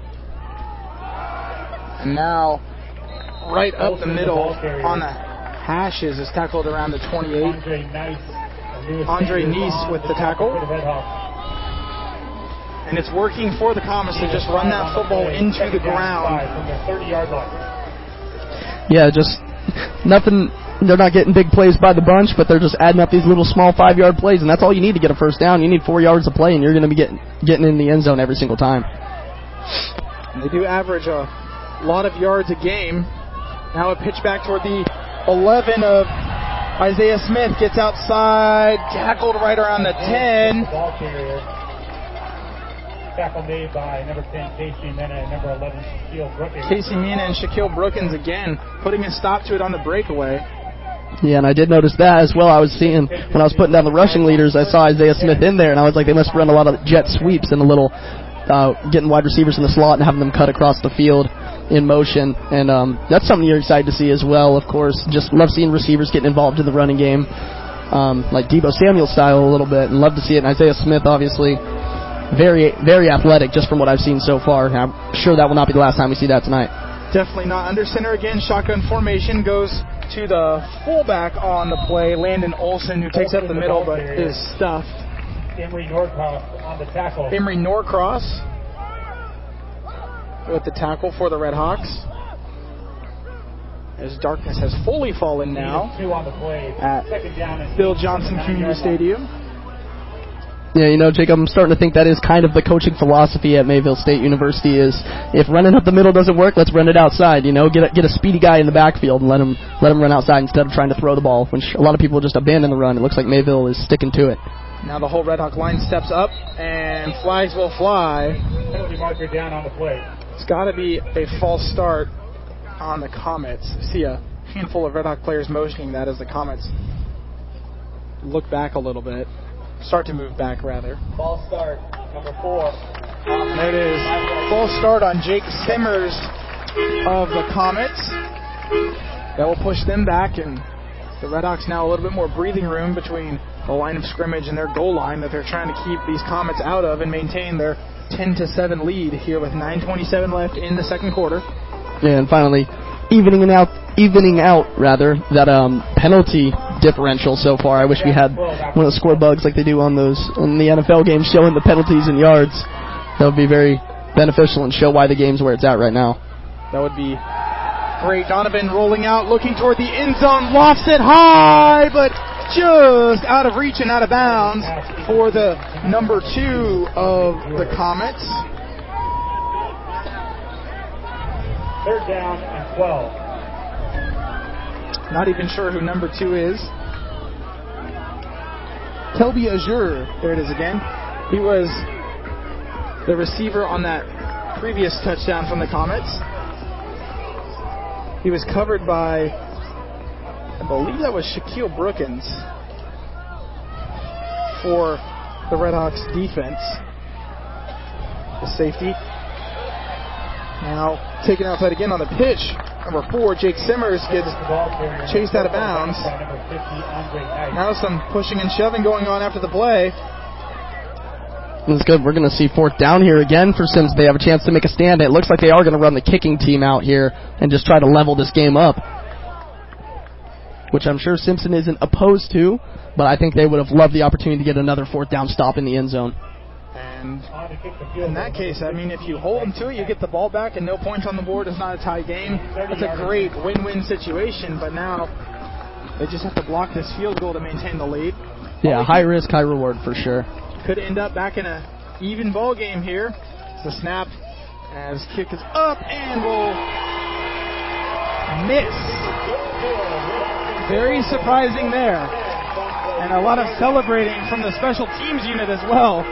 And now, right up the middle on the hashes is tackled around the 28. Andre Neese with the tackle. And it's working for the Comets to just run that football into the ground. Yeah, just nothing. They're not getting big plays by the bunch, but they're just adding up these little small 5-yard plays, and that's all you need to get a first down. You need 4 yards of play, and you're going to be getting in the end zone every single time. They do average a lot of yards a game. Now a pitch back toward the 11 of Isaiah Smith, gets outside, tackled right around the 10. Tackle made by number 10, Casey Mena, and number 11, Shaquille Brookins. Casey Mena and Shaquille Brookins again putting a stop to it on the breakaway. Yeah, and I did notice that as well. I was seeing, when I was putting down the rushing leaders, I saw Isaiah Smith in there, and I was like, they must run a lot of jet sweeps and a little getting wide receivers in the slot and having them cut across the field in motion. And that's something you're excited to see as well, of course. Just love seeing receivers getting involved in the running game, like Deebo Samuel style a little bit, and love to see it. And Isaiah Smith, obviously, very, very athletic just from what I've seen so far. And I'm sure that will not be the last time we see that tonight. Definitely not. Under center again, shotgun formation goes to the fullback on the play, Landon Olson, who takes up the middle but is stuffed. Emery Norcross on the tackle. Emery Norcross with the tackle for the Red Hawks. As darkness has fully fallen now at Bill Johnson Community Stadium. Yeah, you know, Jacob, I'm starting to think that is kind of the coaching philosophy at Mayville State University is if running up the middle doesn't work, let's run it outside. You know, get a speedy guy in the backfield and let him run outside instead of trying to throw the ball, which a lot of people just abandon the run. It looks like Mayville is sticking to it. Now the whole Red Hawk line steps up, and flags will fly. Penalty marker down on the play. It's got to be a false start on the Comets. See a handful of Red Hawk players motioning that as the Comets look back a little bit. Start to move back, rather. False start, number 4. There it is. False start on Jake Simmers of the Comets. That will push them back, and the Red Hawks now a little bit more breathing room between the line of scrimmage and their goal line that they're trying to keep these Comets out of and maintain their 10-7 lead here with 9:27 left in the second quarter. Yeah, and finally, evening out that penalty differential so far. I wish we had one of the score bugs like they do on the NFL games showing the penalties and yards. That would be very beneficial and show why the game's where it's at right now. That would be great. Donovan rolling out, looking toward the end zone, lofts it high, but just out of reach and out of bounds for the number 2 of the Comets. Third down and 12. Not even sure who number 2 is. Kelby Azure. There it is again. He was the receiver on that previous touchdown from the Comets. He was covered by, I believe that was Shaquille Brookins for the Red Hawks defense. The safety. Now taken outside again on the pitch. Number 4, Jake Simmers gets chased out of bounds. Now some pushing and shoving going on after the play. That's good. We're going to see fourth down here again for Sims. They have a chance to make a stand. It looks like they are going to run the kicking team out here and just try to level this game up, which I'm sure Simpson isn't opposed to, but I think they would have loved the opportunity to get another fourth down stop in the end zone. And in that case, I mean, if you hold them to it, you get the ball back and no points on the board. It's not a tie game. It's a great win-win situation, but now they just have to block this field goal to maintain the lead. Yeah, high risk, high reward for sure. Could end up back in an even ball game here. It's a snap as kick is up and will miss. Very surprising there. And a lot of celebrating from the special teams unit as well.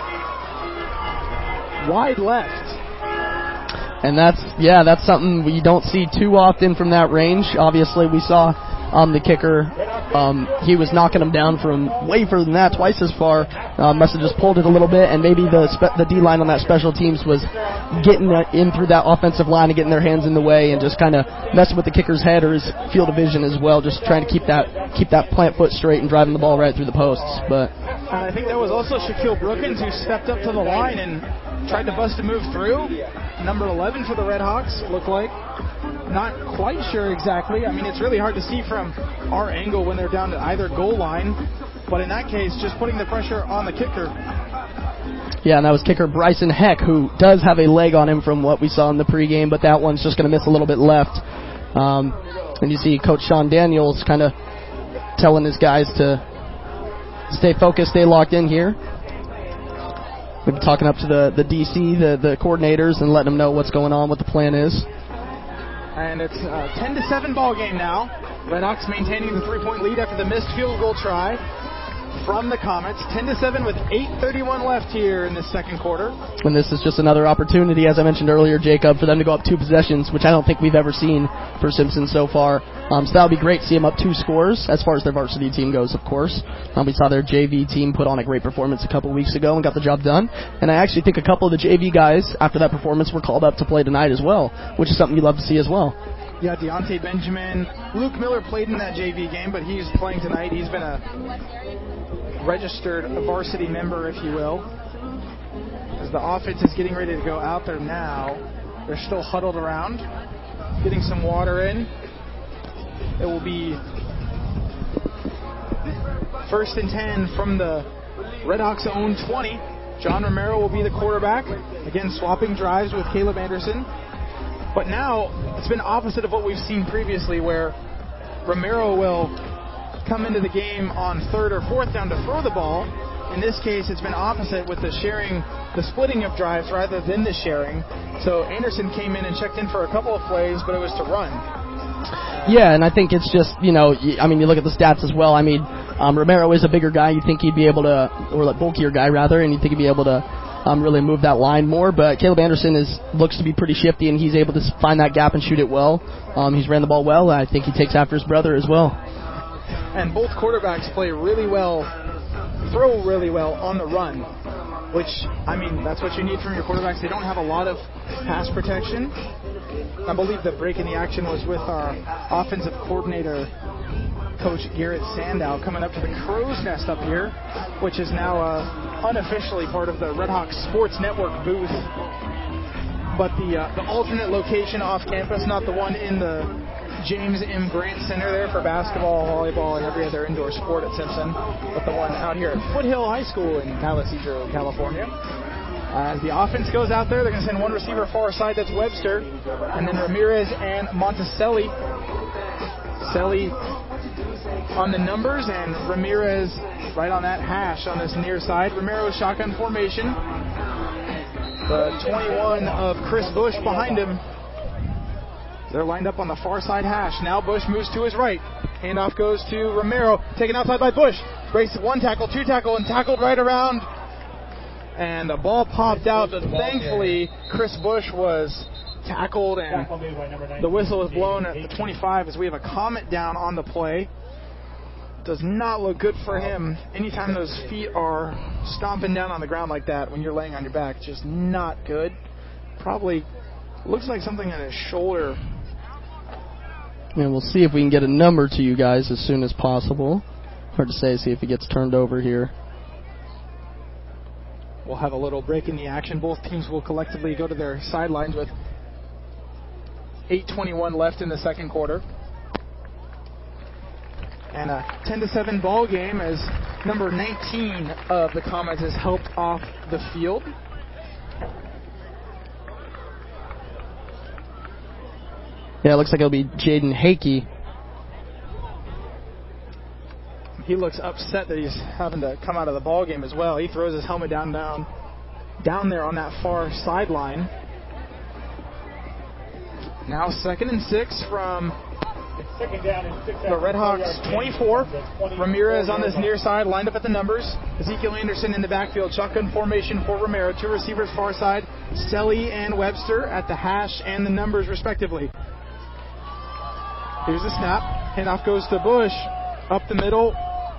Wide left. And that's something we don't see too often from that range. Obviously, we saw the kicker, he was knocking him down from way further than that, twice as far. Must have just pulled it a little bit, and maybe the D-line on that special teams was getting in through that offensive line and getting their hands in the way and just kind of messing with the kicker's head or his field of vision as well, just trying to keep that plant foot straight and driving the ball right through the posts. But I think that was also Shaquille Brookins who stepped up to the line and tried to bust a move through. Number 11 for the Red Hawks, looked like. Not quite sure exactly. I mean, it's really hard to see from our angle when they're down to either goal line. But in that case, just putting the pressure on the kicker. Yeah, and that was kicker Bryson Heck, who does have a leg on him from what we saw in the pregame, but that one's just going to miss a little bit left. And you see Coach Sean Daniels kind of telling his guys to stay focused, stay locked in here. We've been talking up to the DC, the coordinators, and letting them know what's going on, what the plan is. And it's a 10-7 ball game now. Red Hawks maintaining the 3-point lead after the missed field goal try from the Comets. 10-7 with 8:31 left here in the second quarter. And this is just another opportunity, as I mentioned earlier, Jacob, for them to go up 2 possessions, which I don't think we've ever seen for Simpson so far. So that would be great to see them up 2 scores as far as their varsity team goes, of course. We saw their JV team put on a great performance a couple weeks ago and got the job done. And I actually think a couple of the JV guys, after that performance, were called up to play tonight as well, which is something you'd love to see as well. Yeah, Deontay Benjamin. Luke Miller played in that JV game, but he's playing tonight. He's been a registered varsity member, if you will. As the offense is getting ready to go out there now, they're still huddled around, getting some water in. It will be 1st and 10 from the Redhawks' own 20. John Romero will be the quarterback. Again, swapping drives with Caleb Anderson. But now, it's been opposite of what we've seen previously, where Romero will come into the game on 3rd or 4th down to throw the ball. In this case, it's been opposite with the splitting of drives rather than the sharing. So Anderson came in and checked in for a couple of plays, but it was to run. Yeah, and I think it's just, you look at the stats as well. Romero is a bigger guy. You think he'd be able to, or a bulkier guy rather, and you think he'd be able to really move that line more. But Caleb Anderson looks to be pretty shifty, and he's able to find that gap and shoot it well. He's ran the ball well. I think he takes after his brother as well. And both quarterbacks play really well, throw really well on the run, which, that's what you need from your quarterbacks. They don't have a lot of pass protection. I believe the break in the action was with our offensive coordinator, Coach Garrett Sandow, coming up to the Crow's Nest up here, which is now unofficially part of the Redhawks Sports Network booth. But the alternate location off campus, not the one in the James M. Grant Center there for basketball, volleyball, and every other indoor sport at Simpson, but the one out here at Foothill High School in Palisadro, California. As the offense goes out there, they're going to send one receiver far side, that's Webster, and then Ramirez and Monticelli. Selly on the numbers, and Ramirez right on that hash on this near side. Romero's shotgun formation. The 21 of Chris Bush behind him. They're lined up on the far side hash. Now Bush moves to his right. Handoff goes to Romero. Taken outside by Bush. Breaks 1 tackle, 2 tackle, and tackled right around. And the ball popped out, but thankfully Chris Bush was tackled, and the whistle is blown at the 25 as we have a Comet down on the play. Does not look good for him. Anytime those feet are stomping down on the ground like that when you're laying on your back, just not good. Probably looks like something in his shoulder. And we'll see if we can get a number to you guys as soon as possible. Hard to say, see if he gets turned over here. We'll have a little break in the action. Both teams will collectively go to their sidelines with 8:21 left in the second quarter. And a 10-7 ball game as number 19 of the Comets is helped off the field. Yeah, it looks like it'll be Jaden Hakey. He looks upset that he's having to come out of the ball game as well. He throws his helmet down there on that far sideline. Now 2nd and 6 from the Redhawks 24. Ramirez on this near side, lined up at the numbers. Ezekiel Anderson in the backfield, shotgun formation for Romero. 2 receivers far side, Selly and Webster at the hash and the numbers respectively. Here's the snap. Handoff goes to Bush. Up the middle.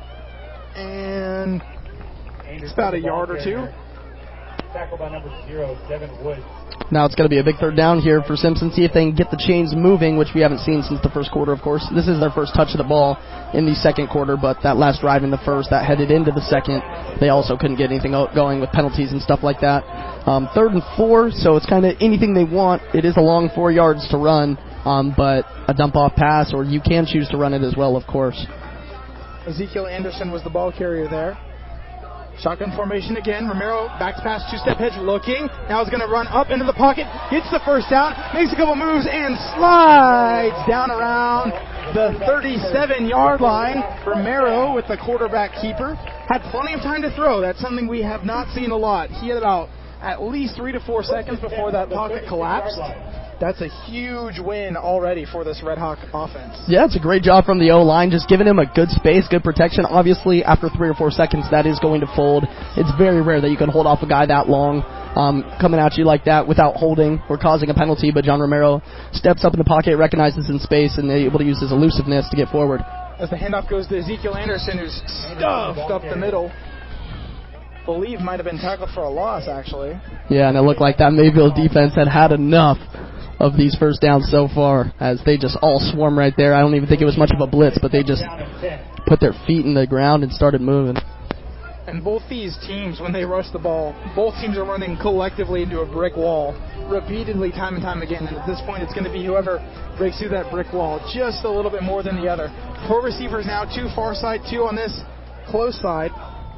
And it's about a yard or 2. Tackled by number 0, Devin Woods. Now it's going to be a big 3rd down here for Simpson. See if they can get the chains moving, which we haven't seen since the first quarter, of course. This is their first touch of the ball in the second quarter, but that last drive in the first, that headed into the second. They also couldn't get anything going with penalties and stuff like that. 3rd and 4, so it's kind of anything they want. It is a long 4 yards to run, but a dump-off pass, or you can choose to run it as well, of course. Ezekiel Anderson was the ball carrier there. Shotgun formation again. Romero backs past 2-step hitch, looking. Now he's going to run up into the pocket. Gets the first down. Makes a couple moves and slides down around the 37-yard line. Romero with the quarterback keeper. Had plenty of time to throw. That's something we have not seen a lot. He had about at least 3 to 4 seconds before that pocket collapsed. That's a huge win already for this Red Hawk offense. Yeah, it's a great job from the O-line, just giving him a good space, good protection. Obviously, after 3 or 4 seconds, that is going to fold. It's very rare that you can hold off a guy that long coming at you like that without holding or causing a penalty, but John Romero steps up in the pocket, recognizes in space, and able to use his elusiveness to get forward. As the handoff goes to Ezekiel Anderson, who's stuffed up the middle. Believe might have been tackled for a loss, actually. Yeah, and it looked like that Mayville defense had enough of these first downs so far, as they just all swarm right there. I don't even think it was much of a blitz, but they just put their feet in the ground and started moving. And both these teams, when they rush the ball, both teams are running collectively into a brick wall repeatedly, time and time again. And at this point, it's going to be whoever breaks through that brick wall just a little bit more than the other. 4 receivers now, 2 far side, 2 on this close side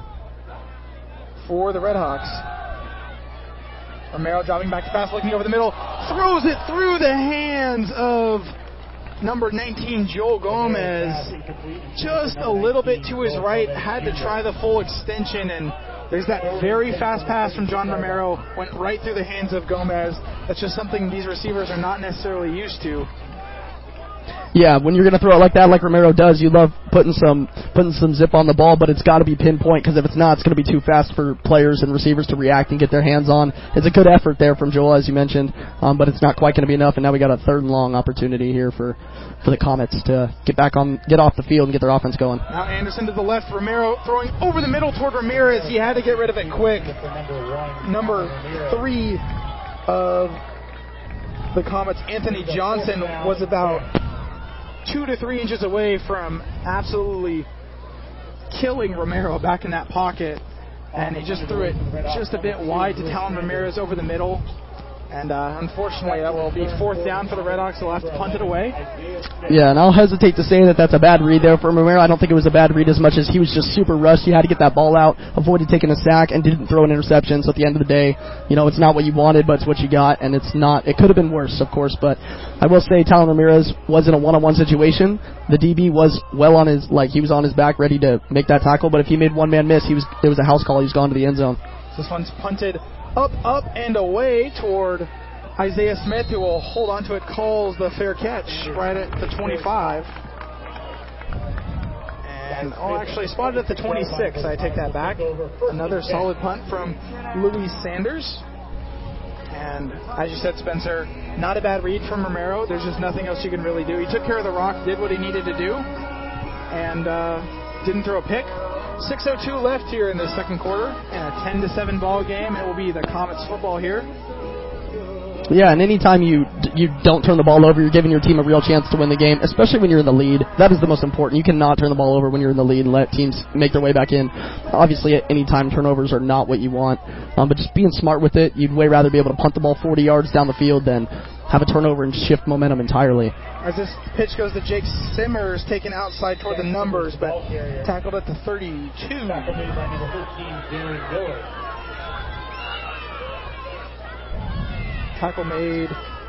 for the Red Hawks. Romero dropping back to pass, looking over the middle, throws it through the hands of number 19, Joel Gomez. Just a little bit to his right, had to try the full extension, and there's that very fast pass from John Romero, went right through the hands of Gomez. That's just something these receivers are not necessarily used to. Yeah, when you're going to throw it like that, like Romero does, you love putting some zip on the ball, but it's got to be pinpoint, because if it's not, it's going to be too fast for players and receivers to react and get their hands on. It's a good effort there from Joel, as you mentioned, but it's not quite going to be enough, and now we got a 3rd and long opportunity here for the Comets to get off the field and get their offense going. Now Anderson to the left, Romero throwing over the middle toward Ramirez. He had to get rid of it quick. Number 3 of the Comets, Anthony Johnson, was about 2 to 3 inches away from absolutely killing Romero back in that pocket, and he just threw it just a bit wide to Talon Ramirez over the middle. And unfortunately, that will be 4th down for the Red Hawks. They'll have to punt it away. Yeah, and I'll hesitate to say that that's a bad read there for Romero. I don't think it was a bad read as much as he was just super rushed. He had to get that ball out, avoided taking a sack, and didn't throw an interception. So at the end of the day, it's not what you wanted, but it's what you got, and it's not. It could have been worse, of course, but I will say Talon Ramirez was in a one-on-one situation. The DB was well on his, he was on his back, ready to make that tackle, but if he made one man miss, it was a house call. He was gone to the end zone. This one's punted up, and away toward Isaiah Smith, who will hold on to it, calls the fair catch right at the 25. And, actually spotted at the 26. I take that back. Another solid punt from Louis Sanders. And as you said, Spencer, not a bad read from Romero. There's just nothing else you can really do. He took care of the rock, did what he needed to do, and didn't throw a pick. 6:02 left here in the second quarter, and a 10-7 ball game. It will be the Comets football here. Yeah, and anytime you don't turn the ball over, you're giving your team a real chance to win the game, especially when you're in the lead. That is the most important. You cannot turn the ball over when you're in the lead and let teams make their way back in. Obviously, at any time, turnovers are not what you want, but just being smart with it, you'd way rather be able to punt the ball 40 yards down the field than have a turnover and shift momentum entirely. As this pitch goes to Jake Simmers, taken outside toward the numbers, but tackled at the 32. Tackle made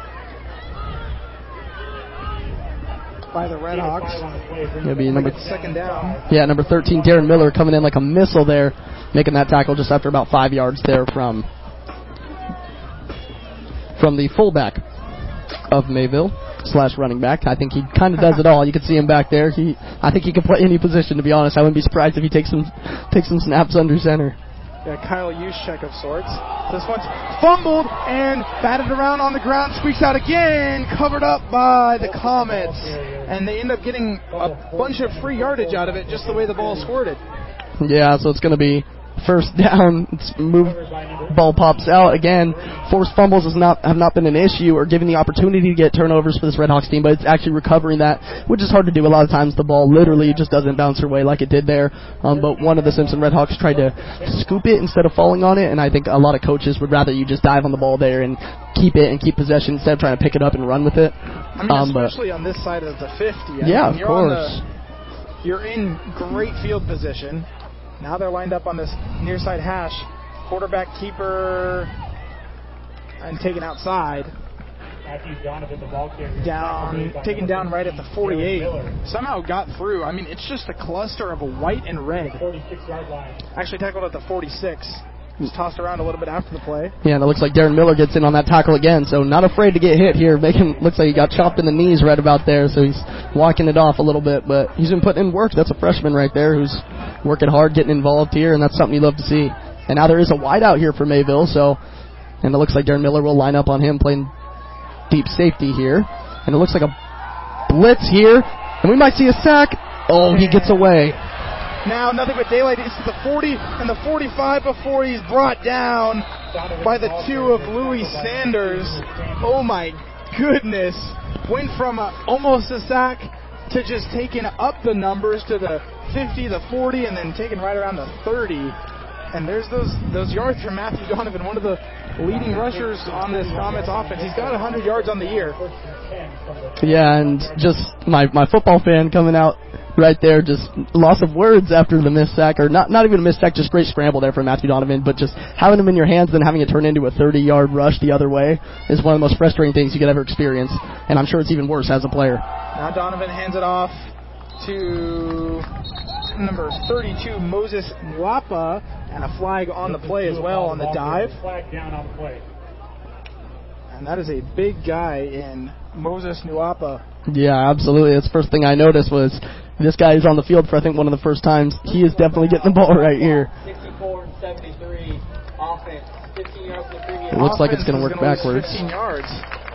by the Red Hawks. It'll be number 2nd down. Yeah, number 13, Darren Miller, coming in like a missile there, making that tackle just after about 5 yards there from the fullback of Mayville / running back. I think he kind of does it all. You can see him back there. I think he can play any position, to be honest. I wouldn't be surprised if he takes some snaps under center. Yeah, Kyle Juszczyk of sorts. This one's fumbled and batted around on the ground, squeaks out again, covered up by the Comets. And they end up getting a bunch of free yardage out of it, just the way the ball squirted. Yeah, so it's going to be 1st down. Ball pops out again. Forced fumbles have not been an issue or given the opportunity to get turnovers for this Red Hawks team, but it's actually recovering that, which is hard to do. A lot of times the ball literally just doesn't bounce your way like it did there. But one of the Simpson Red Hawks tried to scoop it instead of falling on it, and I think a lot of coaches would rather you just dive on the ball there and keep it and keep possession instead of trying to pick it up and run with it. I mean, especially on this side of the 50. Of course. You're in great field position. Now they're lined up on this near side hash. Quarterback, keeper, and taken outside. Taken down right at the 48. Somehow got through. I mean, it's just a cluster of white and red. 46-yard line. Actually tackled at the 46. Just tossed around a little bit after the play. Yeah, and it looks like Darren Miller gets in on that tackle again, so not afraid to get hit here. Looks like he got chopped in the knees right about there, so he's walking it off a little bit, but he's been putting in work. That's a freshman right there who's working hard, getting involved here, and that's something you love to see. And now there is a wideout here for Mayville, and it looks like Darren Miller will line up on him playing deep safety here. And it looks like a blitz here, and we might see a sack. Oh, he gets away. Now nothing but daylight. It's the 40 and the 45 before he's brought down by the 2 of Louis Sanders. Oh my goodness. Went from almost a sack to just taking up the numbers to the 50, the 40, and then taking right around the 30. And there's those yards from Matthew Donovan, one of the leading rushers on this Comets offense. He's got 100 yards on the year. Yeah, and just my football fan coming out right there, just loss of words after the missed sack, or not even a missed sack, just great scramble there from Matthew Donovan, but just having him in your hands and having it turn into a 30-yard rush the other way is one of the most frustrating things you could ever experience, and I'm sure it's even worse as a player. Now Donovan hands it off to number 32, Moses Nwapa, and a flag on the play as well on the dive. Flag down on the play. And that is a big guy in Moses Nwapa. Yeah, absolutely. That's the first thing I noticed was this guy is on the field for, I think, one of the first times. He is definitely getting the ball right here. 64-73 offense. 15 yards to the previous. It looks like it's going to work backwards. 15 yards.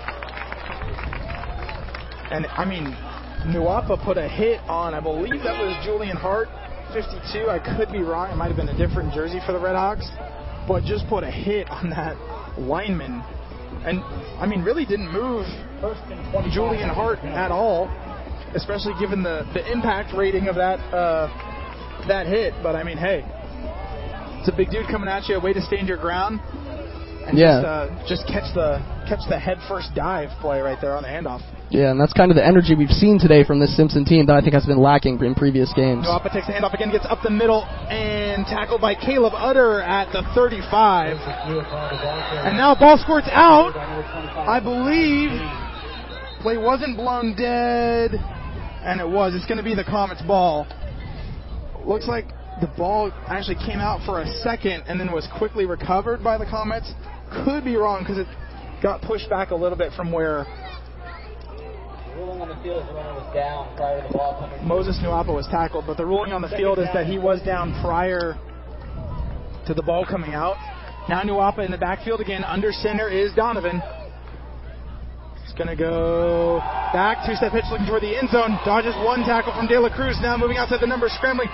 And, I mean, Nwapa put a hit on, I believe that was Julian Hart, 52. I could be wrong. It might have been a different jersey for the Redhawks. But just put a hit on that lineman. And, I mean, really didn't move Julian Hart at all, especially given the impact rating of that hit. But, I mean, hey, it's a big dude coming at you, a way to stand your ground. And just catch the head first dive play right there on the handoff. Yeah, and that's kind of the energy we've seen today from this Simpson team that I think has been lacking in previous games. Nwapa takes the handoff again, gets up the middle, and tackled by Caleb Utter at the 35. And now ball squirts out. I believe play wasn't blown dead, and it was. It's going to be the Comets' ball. Looks like the ball actually came out for a second and then was quickly recovered by the Comets. Could be wrong because it got pushed back a little bit from where ruling on the field is the runner was down prior to the ball coming. Moses Nwapa was tackled, but the ruling on the field is that he was down prior to the ball coming out. Now Nwapa in the backfield again. Under center is Donovan. He's going to go back. Two-step pitch looking toward the end zone. Dodges one tackle from De La Cruz. Now moving outside the number, scrambling.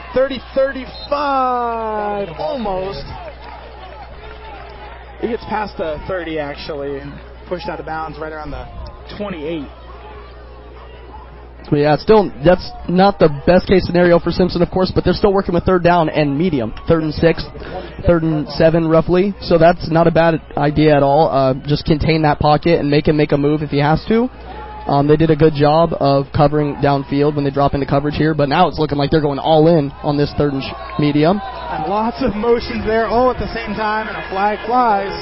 30-35. Almost. He gets past the 30 actually and pushed out of bounds right around the 28. But yeah, that's not the best case scenario for Simpson, of course, but they're still working with third down and medium, 3rd and 6, 3rd and 7 roughly. So that's not a bad idea at all. Just contain that pocket and make him make a move if he has to. They did a good job of covering downfield when they drop into coverage here, but now it's looking like they're going all in on this 3rd and medium. And lots of motions there all at the same time, and a flag flies.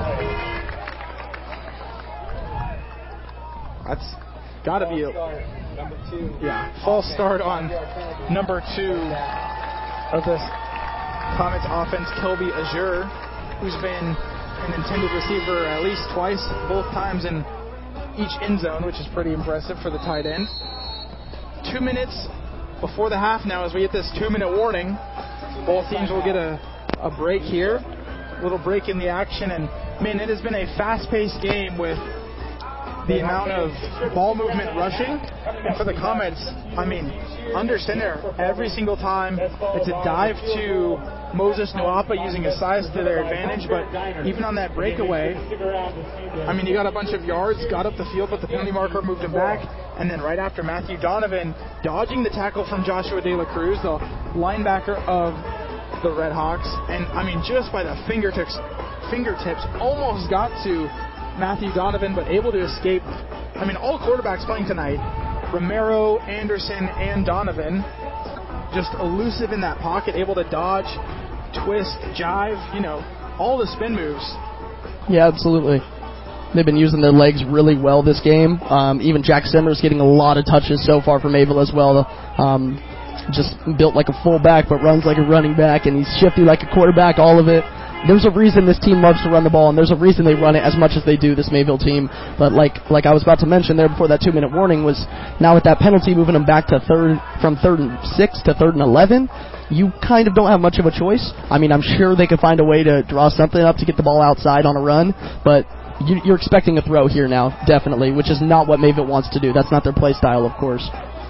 That's got to be Number 2. Yeah, false start on number 2 of this Comets offense, Kelby Azure, who's been an intended receiver at least twice, both times in each end zone, which is pretty impressive for the tight end. 2 minutes before the half now as we get this 2-minute warning. Both teams will get a break here, a little break in the action, and man, it has been a fast-paced game with the amount of ball movement rushing. And for the Comets, I mean, under center every single time. It's a dive to Moses Nwapa using his size to their advantage, but even on that breakaway, I mean, he got a bunch of yards, got up the field, but the penalty marker moved him back. And then right after, Matthew Donovan dodging the tackle from Joshua De La Cruz, the linebacker of the Redhawks. And I mean, just by the fingertips almost got to Matthew Donovan, but able to escape. I mean, all quarterbacks playing tonight, Romero, Anderson, and Donovan, just elusive in that pocket, able to dodge, twist, jive, all the spin moves. Yeah, absolutely. They've been using their legs really well this game. Even Jack Simmers getting a lot of touches so far for Mayville as well. Just built like a fullback, but runs like a running back, and he's shifty like a quarterback, all of it. there's a reason this team loves to run the ball, and there's a reason they run it as much as they do, this Mayville team. But like I was about to mention there before that 2-minute warning was, now with that penalty moving them back to from 3rd and 6 to 3rd and 11, you kind of don't have much of a choice. I mean, I'm sure they could find a way to draw something up to get the ball outside on a run, but you're expecting a throw here now, definitely, which is not what Mayville wants to do. That's not their play style, of course.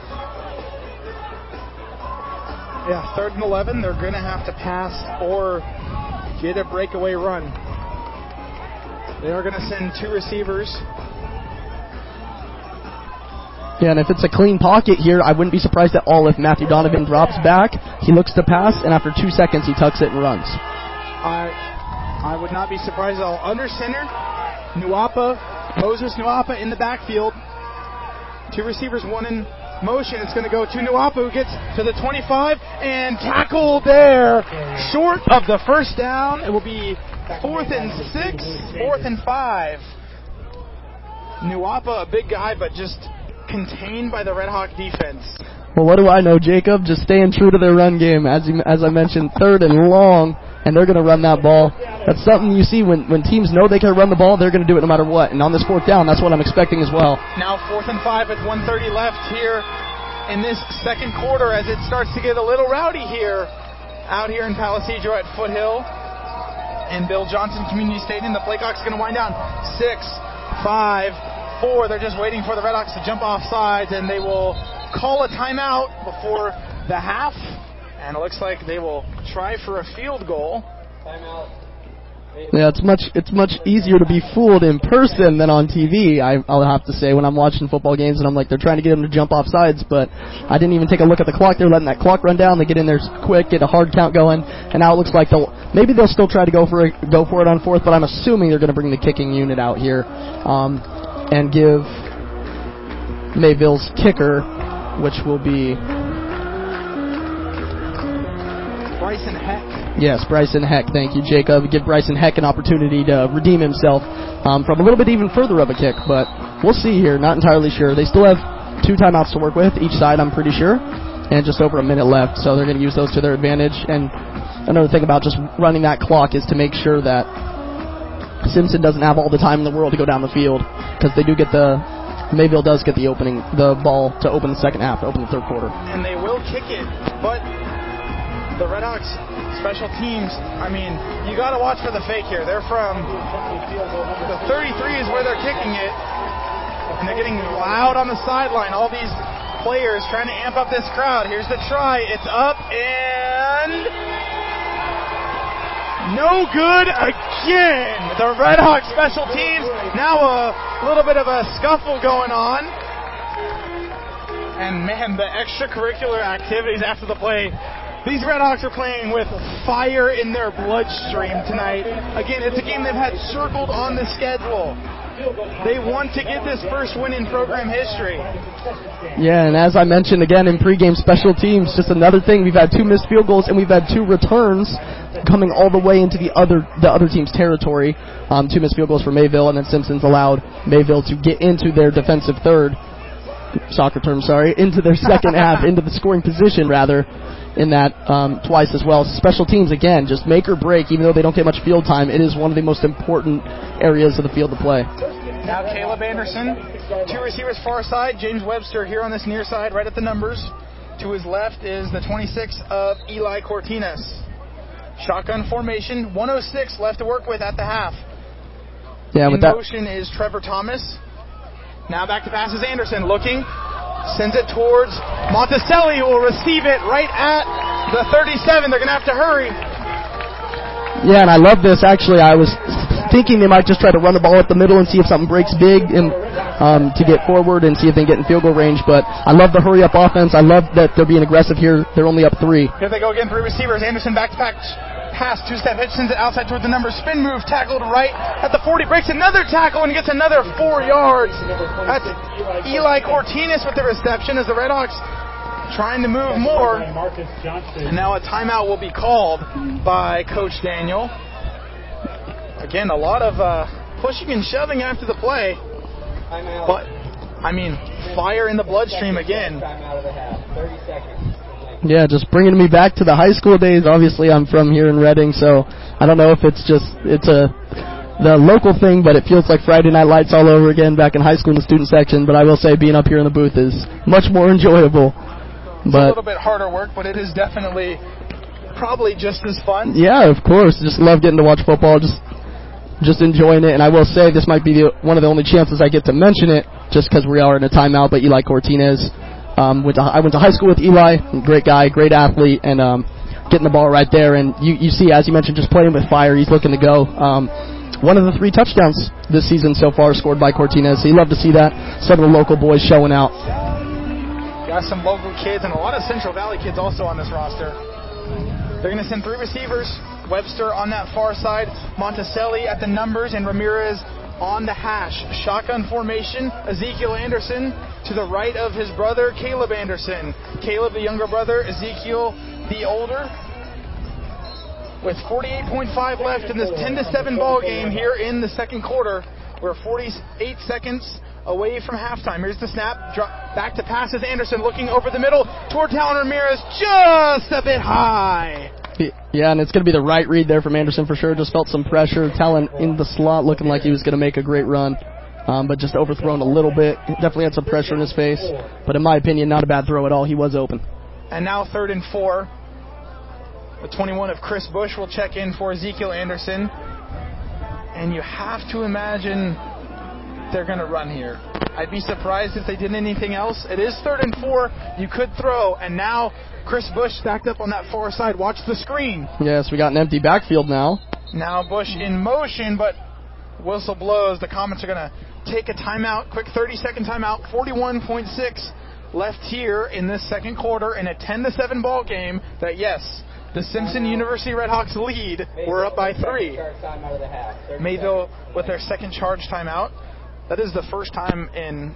Yeah, 3rd and 11, they're going to have to pass or get a breakaway run. They are going to send 2 receivers. Yeah, and if it's a clean pocket here, I wouldn't be surprised at all if Matthew Donovan drops back, he looks to pass, and after 2 seconds he tucks it and runs. I would not be surprised at all. Under center, Moses Nuapa in the backfield. 2 receivers, 1 in motion. It's going to go to Nuapa, who gets to the 25 and tackled there, short of the first down. It will be 4th and 6, 4th and 5. Nuapa, a big guy, but just contained by the Red Hawk defense. Well, what do I know, Jacob? Just staying true to their run game. As I mentioned, 3rd and long, and they're going to run that ball. That's something you see when teams know they can run the ball, they're going to do it no matter what. And on this 4th down, that's what I'm expecting as well. Now 4th and 5 with 1:30 left here in this second quarter as it starts to get a little rowdy here out here in Palisadro at Foothill and Bill Johnson Community Stadium. The Playcock's going to wind down 6, 5, 4. They're just waiting for the Redhawks to jump off sides, and they will call a timeout before the half. And it looks like they will try for a field goal. Timeout. Yeah, it's much easier to be fooled in person than on TV, I'll have to say, when I'm watching football games and I'm like, they're trying to get them to jump off sides, but I didn't even take a look at the clock. They're letting that clock run down. They get in there quick, get a hard count going, and now it looks like maybe they'll still try to go for it on 4th, but I'm assuming they're going to bring the kicking unit out here and give Mayville's kicker, which will be Bryson Heck. Yes, Bryson Heck. Thank you, Jacob. Give Bryson Heck an opportunity to redeem himself from a little bit even further of a kick, but we'll see here. Not entirely sure. They still have 2 timeouts to work with, each side, I'm pretty sure, and just over a minute left, so they're going to use those to their advantage. And another thing about just running that clock is to make sure that Simpson doesn't have all the time in the world to go down the field, because they do get Mayville does get the ball to open the second half, to open the third quarter. And they will kick it, but the Redhawks special teams, I mean, you got to watch for the fake here. They're from the 33 is where they're kicking it, and they're getting loud on the sideline. All these players trying to amp up this crowd. Here's the try. It's up and no good again. The Redhawks special teams, now a little bit of a scuffle going on. And man, the extracurricular activities after the play. These Redhawks are playing with fire in their bloodstream tonight. Again, it's a game they've had circled on the schedule. They want to get this first win in program history. Yeah, and as I mentioned again in pregame, special teams, just another thing. We've had 2 missed field goals, and we've had 2 returns coming all the way into the other team's territory. 2 missed field goals for Mayville, and then Simpson's allowed Mayville to get into their defensive third. Soccer term, sorry, into their second half, into the scoring position, rather, in that twice as well. Special teams, again, just make or break. Even though they don't get much field time, it is one of the most important areas of the field to play. Now Caleb Anderson, 2 receivers far side. James Webster here on this near side, right at the numbers. To his left is the 26 of Eli Cortinas. Shotgun formation, 106 left to work with at the half. Yeah, in motion is Trevor Thomas. Now back to passes Anderson, looking, sends it towards Monticelli, who will receive it right at the 37. They're going to have to hurry. Yeah, and I love this. Actually, I was thinking they might just try to run the ball up the middle and see if something breaks big and to get forward and see if they can get in field goal range. But I love the hurry-up offense. I love that they're being aggressive here. They're only up 3. Here they go again, 3 receivers. Anderson back-to-back pass, 2-step hitch, sends it outside towards the numbers. Spin move, tackled right at the 40. Breaks another tackle and gets another 4 yards. That's Eli Cortinas with the reception as the Redhawks trying to move more. And now a timeout will be called by Coach Daniel. Again, a lot of pushing and shoving after the play. But, I mean, fire in the bloodstream again. 30 seconds. Yeah, just bringing me back to the high school days. Obviously, I'm from here in Reading, so I don't know if it's the local thing, but it feels like Friday Night Lights all over again back in high school in the student section. But I will say being up here in the booth is much more enjoyable. It's a little bit harder work, but it is definitely probably just as fun. Yeah, of course. Just love getting to watch football, just enjoying it. And I will say this might be one of the only chances I get to mention it, just because we are in a timeout, but Eli Cortinez. I went to high school with Eli, great guy, great athlete, and getting the ball right there. And you see, as you mentioned, just playing with fire, he's looking to go. One of the 3 touchdowns this season so far scored by Cortinez, so you love to see that. Some of the local boys showing out. Got some local kids and a lot of Central Valley kids also on this roster. They're going to send 3 receivers. Webster on that far side, Monticelli at the numbers, and Ramirez on the hash. Shotgun formation, Ezekiel Anderson to the right of his brother, Caleb Anderson. Caleb, the younger brother, Ezekiel, the older. With 48.5 left in this 10-7 ball game here in the second quarter. We're 48 seconds away from halftime. Here's the snap. Back to passes. Anderson looking over the middle toward Talon Ramirez, just a bit high. Yeah, and it's going to be the right read there from Anderson for sure. Just felt some pressure. Talon in the slot looking like he was going to make a great run, but just overthrown a little bit. Definitely had some pressure in his face, but in my opinion, not a bad throw at all. He was open. And now 3rd and 4. The 21 of Chris Bush will check in for Ezekiel Anderson. And you have to imagine they're going to run here. I'd be surprised if they did anything else. It is 3rd and 4. You could throw. And now Chris Bush stacked up on that far side. Watch the screen. Yes, we got an empty backfield now. Now Bush in motion, but whistle blows. The Comets are going to take a timeout. Quick 30-second timeout. 41.6 left here in this second quarter in a 10-7 ball game that, yes, the Simpson University Redhawks lead. We're up by 3. Mayville with their second charge timeout. That is the first time in,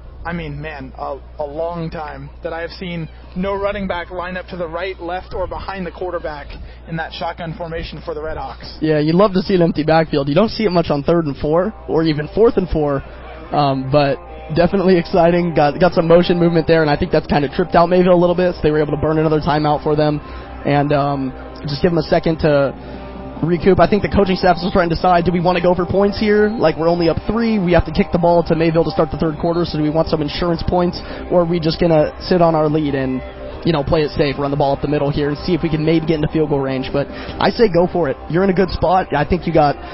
a long time that I have seen no running back line up to the right, left, or behind the quarterback in that shotgun formation for the Redhawks. Yeah, you'd love to see an empty backfield. You don't see it much on 3rd and 4 or even 4th and 4, but definitely exciting. Got some motion movement there, and I think that's kind of tripped out Mayville a little bit, so they were able to burn another timeout for them. And just give them a second to recoup. I think the coaching staff is trying to decide, do we want to go for points here? Like, we're only up 3. We have to kick the ball to Mayville to start the third quarter, so do we want some insurance points? Or are we just going to sit on our lead and, play it safe, run the ball up the middle here and see if we can maybe get into field goal range? But I say go for it. You're in a good spot. I think you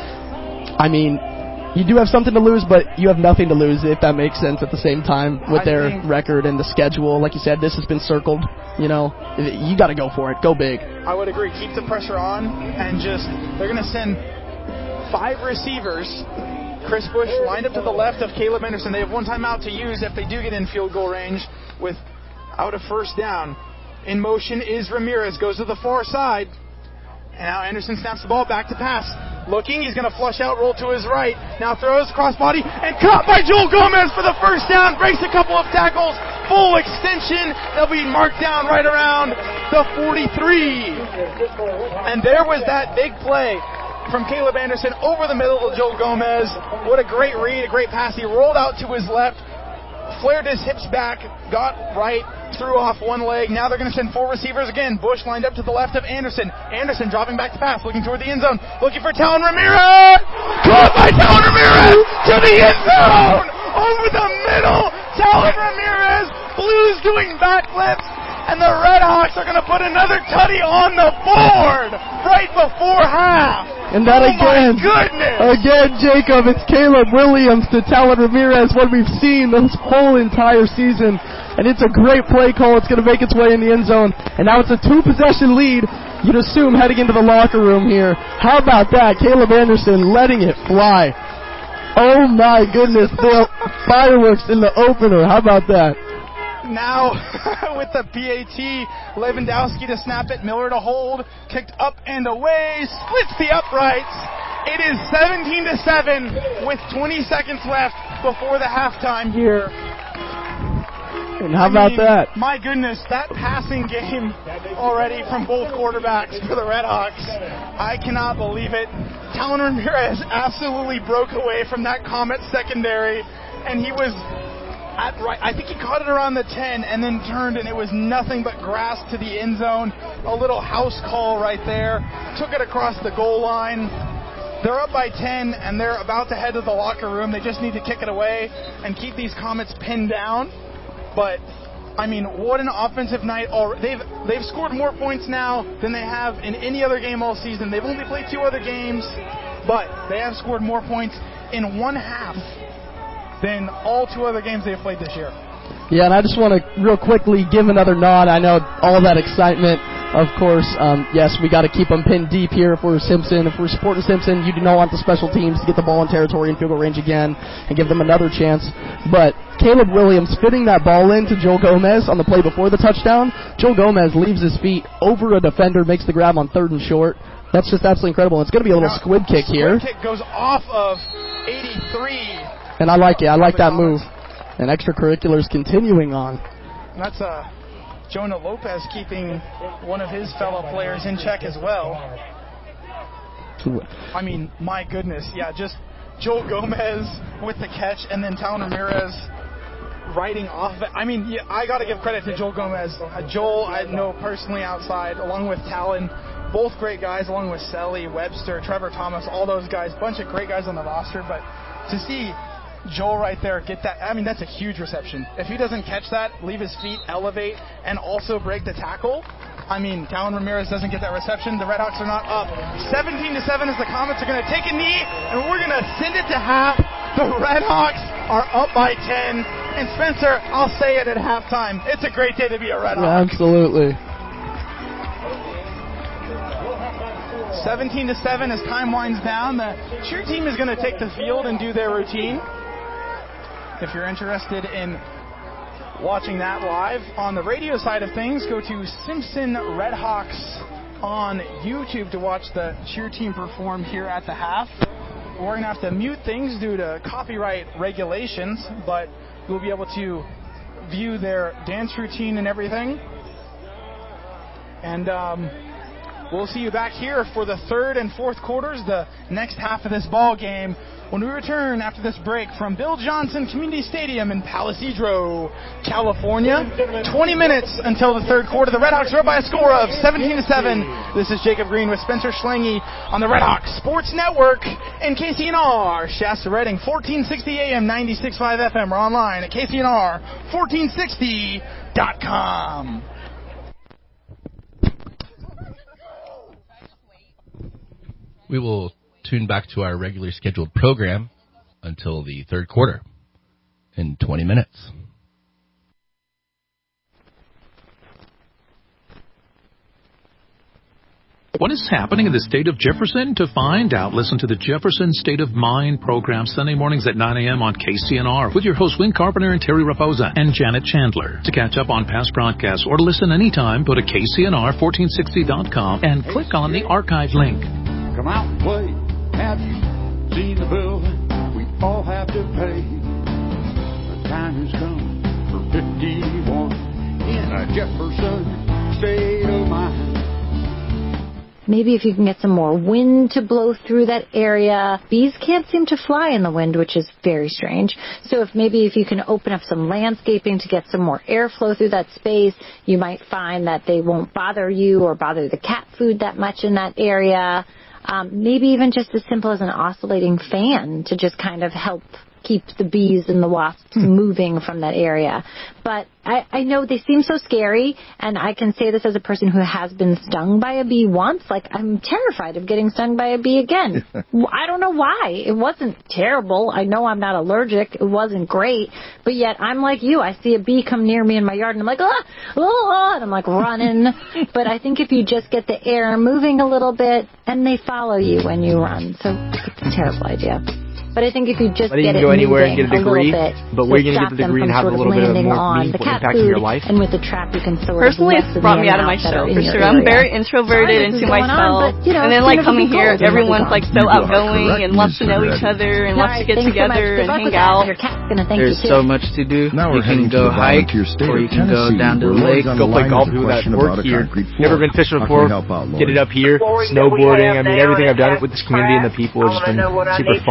do have something to lose, but you have nothing to lose, if that makes sense, at the same time with their record and the schedule. Like you said, this has been circled. You got to go for it. Go big. I would agree. Keep the pressure on, and they're going to send 5 receivers. Chris Bush lined up to the left of Caleb Anderson. They have one timeout to use if they do get in field goal range without a first down. In motion is Ramirez. Goes to the far side. And now Anderson snaps the ball back to pass. Looking, he's going to flush out, roll to his right. Now throws, crossbody, and caught by Joel Gomez for the first down. Breaks a couple of tackles. Full extension. They'll be marked down right around the 43. And there was that big play from Caleb Anderson over the middle of Joel Gomez. What a great read, a great pass. He rolled out to his left, flared his hips back, got right, threw off one leg. Now they're going to send 4 receivers again. Bush lined up to the left of Anderson. Anderson dropping back to pass, looking toward the end zone, looking for Talon Ramirez. Caught by Talon Ramirez to the end zone. Over the middle, Talon Ramirez. Blues doing backflips, and the Redhawks are going to put another tutty on the board right before half. And that again, Jacob, it's Caleb Williams to Talon Ramirez, what we've seen this whole entire season. And it's a great play call. It's going to make its way in the end zone. And now it's a 2-possession lead, you'd assume, heading into the locker room here. How about that? Caleb Anderson letting it fly. Oh, my goodness. The fireworks in the opener. How about that? Now, with the PAT, Lewandowski to snap it, Miller to hold, kicked up and away, splits the uprights. It is 17-7 with 20 seconds left before the halftime here. And how about that? My goodness, that passing game already from both quarterbacks for the Redhawks. I cannot believe it. Talon Ramirez absolutely broke away from that Comet secondary, and he was I think he caught it around the 10 and then turned, and it was nothing but grass to the end zone. A little house call right there. Took it across the goal line. They're up by 10, and they're about to head to the locker room. They just need to kick it away and keep these Comets pinned down. But, I mean, what an offensive night. They've scored more points now than they have in any other game all season. They've only played 2 other games, but they have scored more points in one half than all 2 other games they've played this year. Yeah, and I just want to real quickly give another nod. I know all that excitement, of course. Yes, we got to keep them pinned deep here if we're Simpson. If we're supporting Simpson, you do not want the special teams to get the ball in territory and field goal range again and give them another chance. But Caleb Williams fitting that ball in to Joel Gomez on the play before the touchdown. Joel Gomez leaves his feet over a defender, makes the grab on 3rd and short. That's just absolutely incredible. It's going to be a little squib kick here. Squib kick goes off of 83. And I like it. I like that move. And extracurriculars continuing on. That's Jonah Lopez keeping one of his fellow players in check as well. I mean, my goodness. Yeah, just Joel Gomez with the catch and then Talon Ramirez riding off of it. I mean, yeah, I got to give credit to Joel Gomez. Joel, I know personally outside, along with Talon. Both great guys, along with Selly, Webster, Trevor Thomas, all those guys. Bunch of great guys on the roster. But to see Joel right there get that, I mean, that's a huge reception. If he doesn't catch that, leave his feet, elevate, and also break the tackle, I mean, Talon Ramirez doesn't get that reception. The Redhawks are not up. 17-7 as the Comets are going to take a knee, and we're going to send it to half. The Redhawks are up by 10. And Spencer, I'll say it at halftime. It's a great day to be a Redhawk. Yeah, absolutely. 17-7 as time winds down. The cheer team is going to take the field and do their routine. If you're interested in watching that live on the radio side of things, go to Simpson Redhawks on YouTube to watch the cheer team perform here at the half. We're going to have to mute things due to copyright regulations, but you'll be able to view their dance routine and everything. And we'll see you back here for the 3rd and 4th quarters, the next half of this ball game, when we return after this break from Bill Johnson Community Stadium in Palisadro, California. 20 minutes until the 3rd quarter. The Redhawks are up by a score of 17-7. This is Jacob Green with Spencer Schlange on the Redhawks Sports Network in KCNR, Shasta Redding, 1460 AM, 96.5 FM. We're online at KCNR1460.com. We will tune back to our regularly scheduled program until the 3rd quarter in 20 minutes. What is happening in the state of Jefferson? To find out, listen to the Jefferson State of Mind program Sunday mornings at 9 a.m. on KCNR with your hosts Win Carpenter and Terry Raposa and Janet Chandler. To catch up on past broadcasts or to listen anytime, go to KCNR1460.com and click on the archive link. Come out and play. Have you seen the bill we all have to pay? The time has come for 51 in a Jefferson state of mind. Maybe if you can get some more wind to blow through that area. Bees can't seem to fly in the wind, which is very strange. So if you can open up some landscaping to get some more airflow through that space, you might find that they won't bother you or bother the cat food that much in that area. Maybe even just as simple as an oscillating fan to just kind of help keep the bees and the wasps moving from that area. But I know they seem so scary, and I can say this as a person who has been stung by a bee once. Like, I'm terrified of getting stung by a bee again. I don't know why. It wasn't terrible. I know I'm not allergic. It wasn't great. But yet, I'm like you. I see a bee come near me in my yard, and I'm like, and I'm like running. But I think if you just get the air moving a little bit, and they follow you when you run. So it's a terrible idea. But I think if you just get it moving a little bit, but where are you going to get the degree and have a little bit of more meaningful impact in your life? And with the trap, you can sort of personally, it's brought me out of my shell for sure. I'm very introverted into myself, and then like coming here, everyone's like so outgoing and wants to know each other and wants to get together and hang out. There's so much to do. You can go hike, or you can go down to the lake, go play golf, do that work here. Never been fishing before. Get it up here, snowboarding. I mean, everything I've done with this community and the people has just been super fun.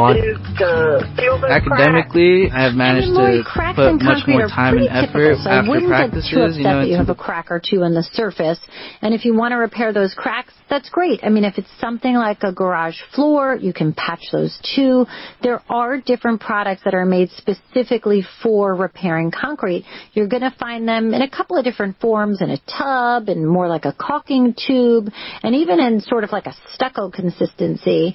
Academically, I have managed to put much more time and effort so after wouldn't practices. Get too upset that you have a crack or two in the surface, and if you want to repair those cracks, that's great. I mean, if it's something like a garage floor, you can patch those too. There are different products that are made specifically for repairing concrete. You're going to find them in a couple of different forms, in a tub, and more like a caulking tube, and even in sort of like a stucco consistency.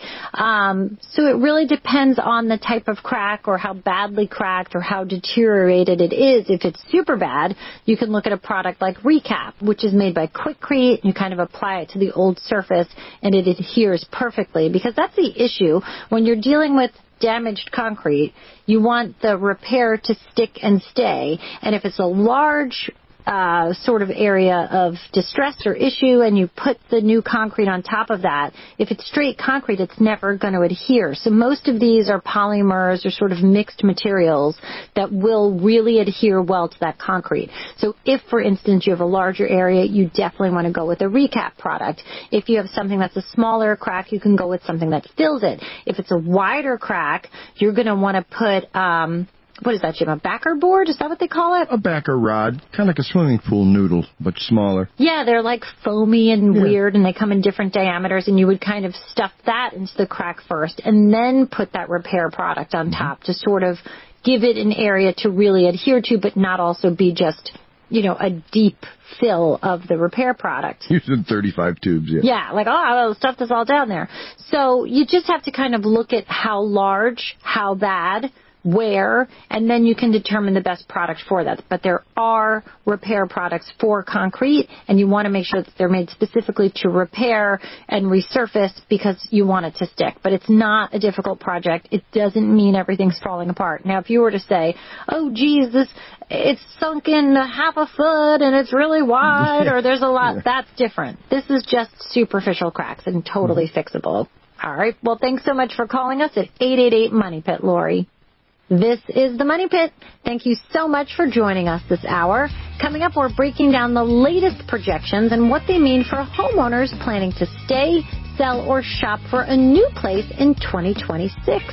So it really depends on the type of crack or how badly cracked or how deteriorated it is. If it's super bad, you can look at a product like Recap, which is made by Quikrete. You kind of apply it to the old surface and it adheres perfectly, because that's the issue. When you're dealing with damaged concrete, you want the repair to stick and stay. And if it's a large sort of area of distress or issue and you put the new concrete on top of that, if it's straight concrete, it's never going to adhere. So most of these are polymers or sort of mixed materials that will really adhere well to that concrete. So if, for instance, you have a larger area, you definitely want to go with a Recap product. If you have something that's a smaller crack, you can go with something that fills it. If it's a wider crack, you're going to want to put what is that, Jim? A backer board? Is that what they call it? A backer rod. Kind of like a swimming pool noodle, but smaller. Yeah, they're like foamy and weird, and they come in different diameters, and you would kind of stuff that into the crack first, and then put that repair product on top to sort of give it an area to really adhere to, but not also be just, you know, a deep fill of the repair product. Using 35 tubes, Yeah, like, I'll stuff this all down there. So you just have to kind of look at how large, how bad, where, and then you can determine the best product for that. But there are repair products for concrete, and you want to make sure that they're made specifically to repair and resurface because you want it to stick. But it's not a difficult project. It doesn't mean everything's falling apart. Now, if you were to say, oh, geez, it's sunk in half a foot and it's really wide, or there's a lot, that's different. This is just superficial cracks and totally fixable. All right. Well, thanks so much for calling us at 888-MONEY-PIT, Lori. This is the Money Pit. Thank you so much for joining us this hour. Coming up, we're breaking down the latest projections and what they mean for homeowners planning to stay, sell, or shop for a new place in 2026.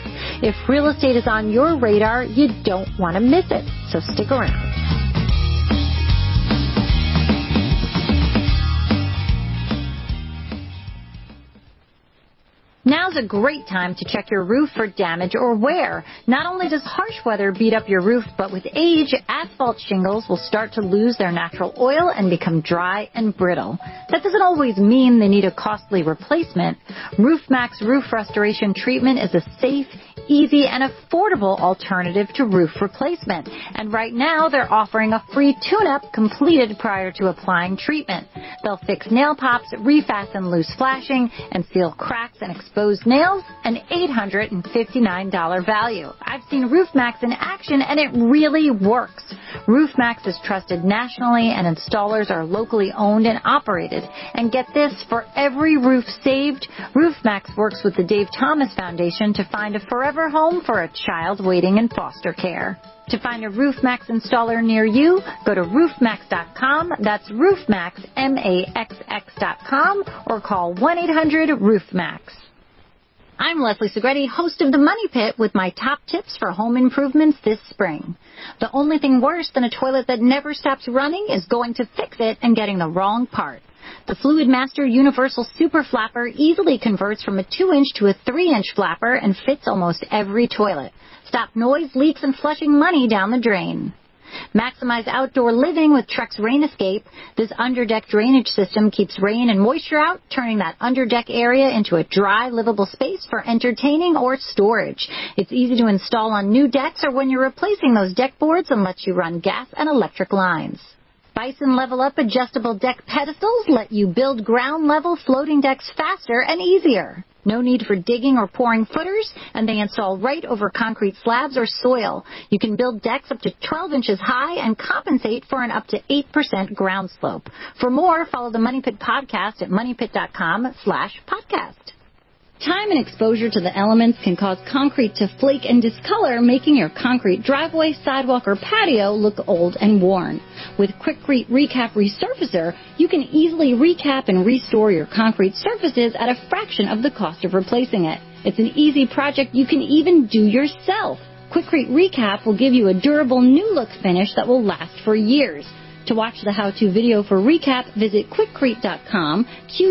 If real estate is on your radar, you don't want to miss it, so stick around. Now's a great time to check your roof for damage or wear. Not only does harsh weather beat up your roof, but with age, asphalt shingles will start to lose their natural oil and become dry and brittle. That doesn't always mean they need a costly replacement. RoofMax Roof Restoration Treatment is a safe, easy, and affordable alternative to roof replacement. And right now, they're offering a free tune-up completed prior to applying treatment. They'll fix nail pops, refasten loose flashing, and seal cracks and exposed nails, an $859 value. I've seen RoofMax in action, and it really works. RoofMax is trusted nationally, and installers are locally owned and operated. And get this, for every roof saved, RoofMax works with the Dave Thomas Foundation to find a forever home for a child waiting in foster care. To find a RoofMax installer near you, go to roofmax.com. That's RoofMax, MAXX.com, or call 1-800-RoofMax. I'm Leslie Segretti, host of The Money Pit, with my top tips for home improvements this spring. The only thing worse than a toilet that never stops running is going to fix it and getting the wrong part. The Fluidmaster Universal Super Flapper easily converts from a 2-inch to a 3-inch flapper and fits almost every toilet. Stop noise, leaks, and flushing money down the drain. Maximize outdoor living with Trex Rain Escape. This underdeck drainage system keeps rain and moisture out, turning that underdeck area into a dry, livable space for entertaining or storage. It's easy to install on new decks or when you're replacing those deck boards, and lets you run gas and electric lines. Bison Level Up adjustable deck pedestals let you build ground-level floating decks faster and easier. No need for digging or pouring footers, and they install right over concrete slabs or soil. You can build decks up to 12 inches high and compensate for an up to 8% ground slope. For more, follow the Money Pit podcast at moneypit.com/podcast. Time and exposure to the elements can cause concrete to flake and discolor, making your concrete driveway, sidewalk, or patio look old and worn. With Quikrete Recap Resurfacer, you can easily recap and restore your concrete surfaces at a fraction of the cost of replacing it. It's an easy project you can even do yourself. Quikrete Recap will give you a durable new look finish that will last for years. To watch the how-to video for Recap, visit Quikrete.com,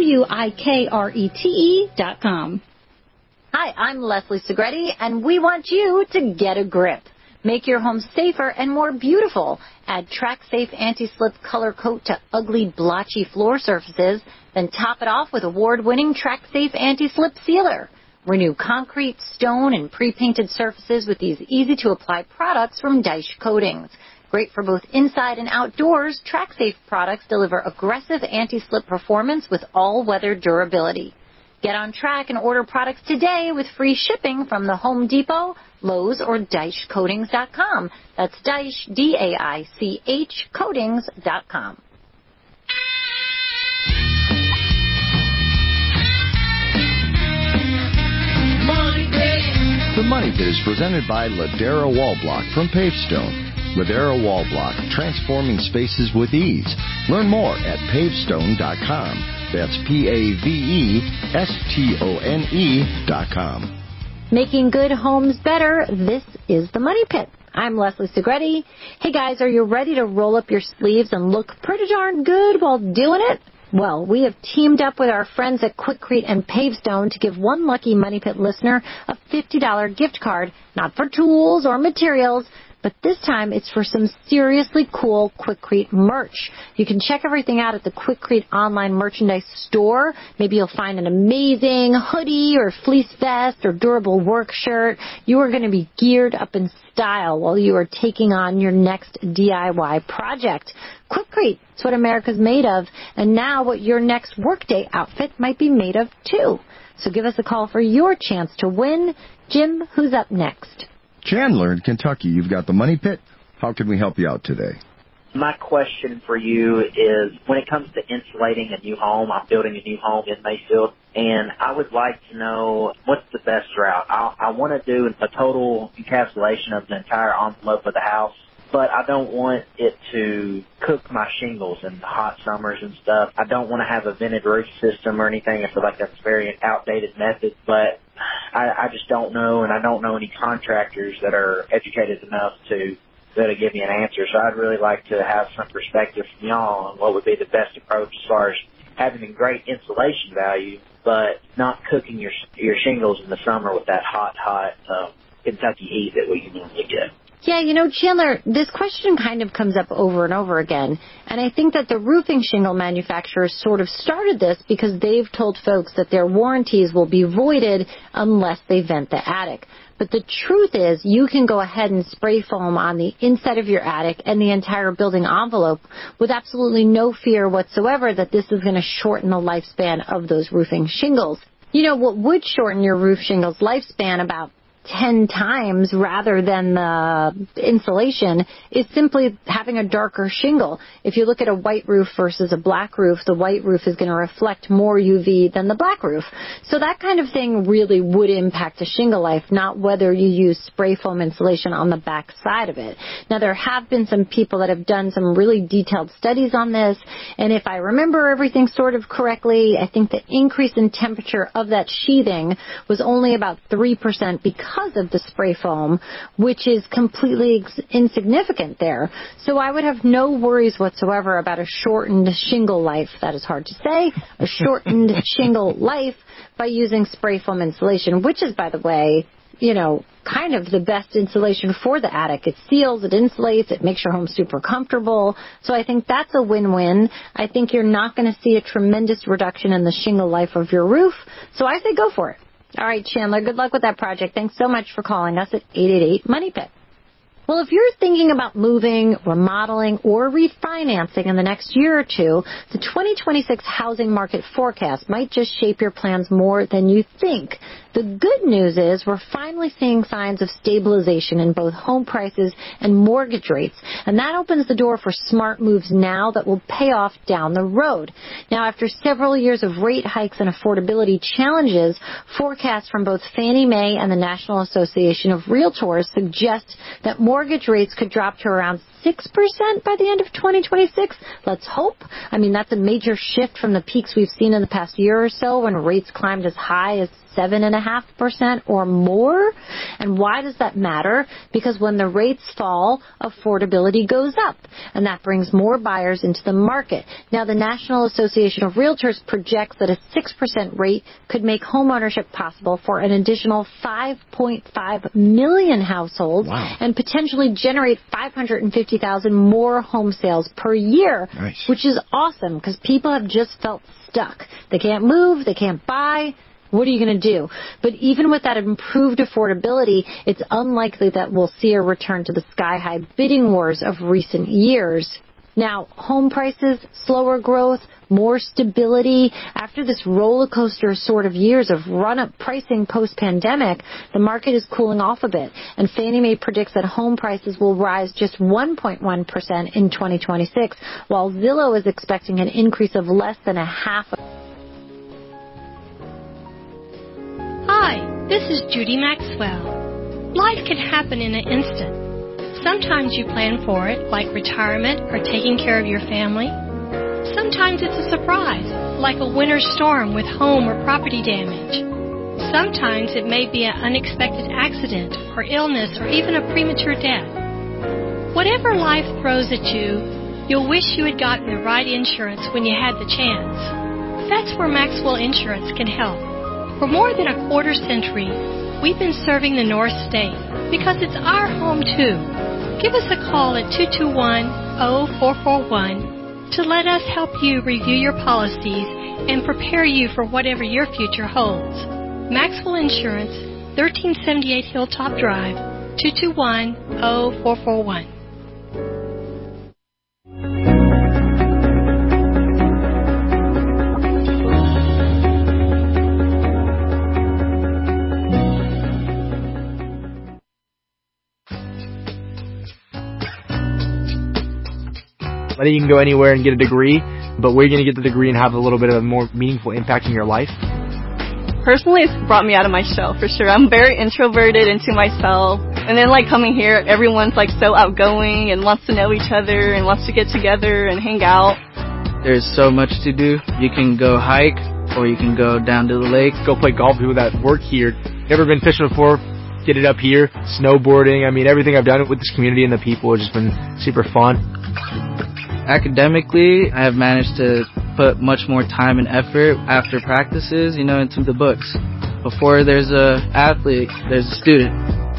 Quikrete.com. Hi, I'm Leslie Segretti, and we want you to get a grip. Make your home safer and more beautiful. Add TrackSafe Anti-Slip Color Coat to ugly, blotchy floor surfaces, then top it off with award-winning TrackSafe Anti-Slip Sealer. Renew concrete, stone, and pre-painted surfaces with these easy-to-apply products from Daesh Coatings. Great for both inside and outdoors, TrackSafe products deliver aggressive anti-slip performance with all-weather durability. Get on track and order products today with free shipping from the Home Depot, Lowe's, or DaishCoatings.com. That's Daesh, D-A-I-C-H, Coatings.com. The Money Pit is presented by Ladera Wall Block from Pavestone. Ladera Wall Block, transforming spaces with ease. Learn more at pavestone.com. That's PAVESTONE.com. Making good homes better. This is The Money Pit. I'm Leslie Segretti. Hey guys, are you ready to roll up your sleeves and look pretty darn good while doing it? Well, we have teamed up with our friends at Quikrete and Pavestone to give one lucky Money Pit listener a $50 gift card, not for tools or materials, but this time it's for some seriously cool Quikrete merch. You can check everything out at the Quikrete online merchandise store. Maybe you'll find an amazing hoodie or fleece vest or durable work shirt. You are going to be geared up in style while you are taking on your next DIY project. Quikrete, it's what America's made of, and now what your next workday outfit might be made of too. So give us a call for your chance to win. Jim, who's up next? Chandler in Kentucky, you've got the Money Pit. How can we help you out today? My question for you is, when it comes to insulating a new home, I'm building a new home in Mayfield, and I would like to know what's the best route. I want to do a total encapsulation of the entire envelope of the house, but I don't want it to cook my shingles in the hot summers and stuff. I don't want to have a vented roof system or anything. I feel like that's a very outdated method, but I just don't know, and I don't know any contractors that are educated enough to give me an answer. So I'd really like to have some perspective from y'all on what would be the best approach as far as having a great insulation value, but not cooking your shingles in the summer with that hot Kentucky heat that we can usually get. Yeah, you know, Chandler, this question kind of comes up over and over again. And I think that the roofing shingle manufacturers sort of started this because they've told folks that their warranties will be voided unless they vent the attic. But the truth is, you can go ahead and spray foam on the inside of your attic and the entire building envelope with absolutely no fear whatsoever that this is going to shorten the lifespan of those roofing shingles. You know, what would shorten your roof shingles lifespan about 10 times rather than the insulation is simply having a darker shingle. If you look at a white roof versus a black roof, the white roof is going to reflect more UV than the black roof. So that kind of thing really would impact a shingle life, not whether you use spray foam insulation on the back side of it. Now, there have been some people that have done some really detailed studies on this, and if I remember everything sort of correctly, I think the increase in temperature of that sheathing was only about 3% because of the spray foam, which is completely insignificant there. So I would have no worries whatsoever about a shortened shingle life. That is hard to say. A shortened shingle life by using spray foam insulation, which is, by the way, you know, kind of the best insulation for the attic. It seals, it insulates, it makes your home super comfortable. So I think that's a win-win. I think you're not going to see a tremendous reduction in the shingle life of your roof. So I say go for it. All right, Chandler, good luck with that project. Thanks so much for calling us at 888-MONEY-PIT. Well, if you're thinking about moving, remodeling, or refinancing in the next year or two, the 2026 housing market forecast might just shape your plans more than you think. The good news is we're finally seeing signs of stabilization in both home prices and mortgage rates, and that opens the door for smart moves now that will pay off down the road. Now, after several years of rate hikes and affordability challenges, forecasts from both Fannie Mae and the National Association of Realtors suggest that mortgage rates could drop to around 6% by the end of 2026. Let's hope. I mean, that's a major shift from the peaks we've seen in the past year or so when rates climbed as high as 7.5% or more. And why does that matter? Because when the rates fall, affordability goes up, and that brings more buyers into the market. Now, the National Association of Realtors projects that a 6% rate could make homeownership possible for an additional 5.5 million households and potentially generate 550,000 more home sales per year, which is awesome because people have just felt stuck. They can't move, they can't buy. What are you going to do? But even with that improved affordability, it's unlikely that we'll see a return to the sky-high bidding wars of recent years. Now, home prices, slower growth, more stability. After this roller coaster sort of years of run-up pricing post-pandemic, the market is cooling off a bit, and Fannie Mae predicts that home prices will rise just 1.1% in 2026, while Zillow is expecting an increase of less than 0.5%. Hi, this is Judy Maxwell. Life can happen in an instant. Sometimes you plan for it, like retirement or taking care of your family. Sometimes it's a surprise, like a winter storm with home or property damage. Sometimes it may be an unexpected accident or illness or even a premature death. Whatever life throws at you, you'll wish you had gotten the right insurance when you had the chance. That's where Maxwell Insurance can help. For more than a quarter century, we've been serving the North State because it's our home too. Give us a call at 221-0441 to let us help you review your policies and prepare you for whatever your future holds. Maxwell Insurance, 1378 Hilltop Drive, 221-0441. I think you can go anywhere and get a degree, but where are you going to get the degree and have a little bit of a more meaningful impact in your life? Personally, it's brought me out of my shell for sure. I'm very introverted into myself. And then coming here, everyone's so outgoing and wants to know each other and wants to get together and hang out. There's so much to do. You can go hike or you can go down to the lake. Go play golf with people that work here. Never been fishing before. Get it up here. Snowboarding. I mean, everything I've done with this community and the people has just been super fun. Academically, I have managed to put much more time and effort after practices, into the books. Before there's a athlete, there's a student.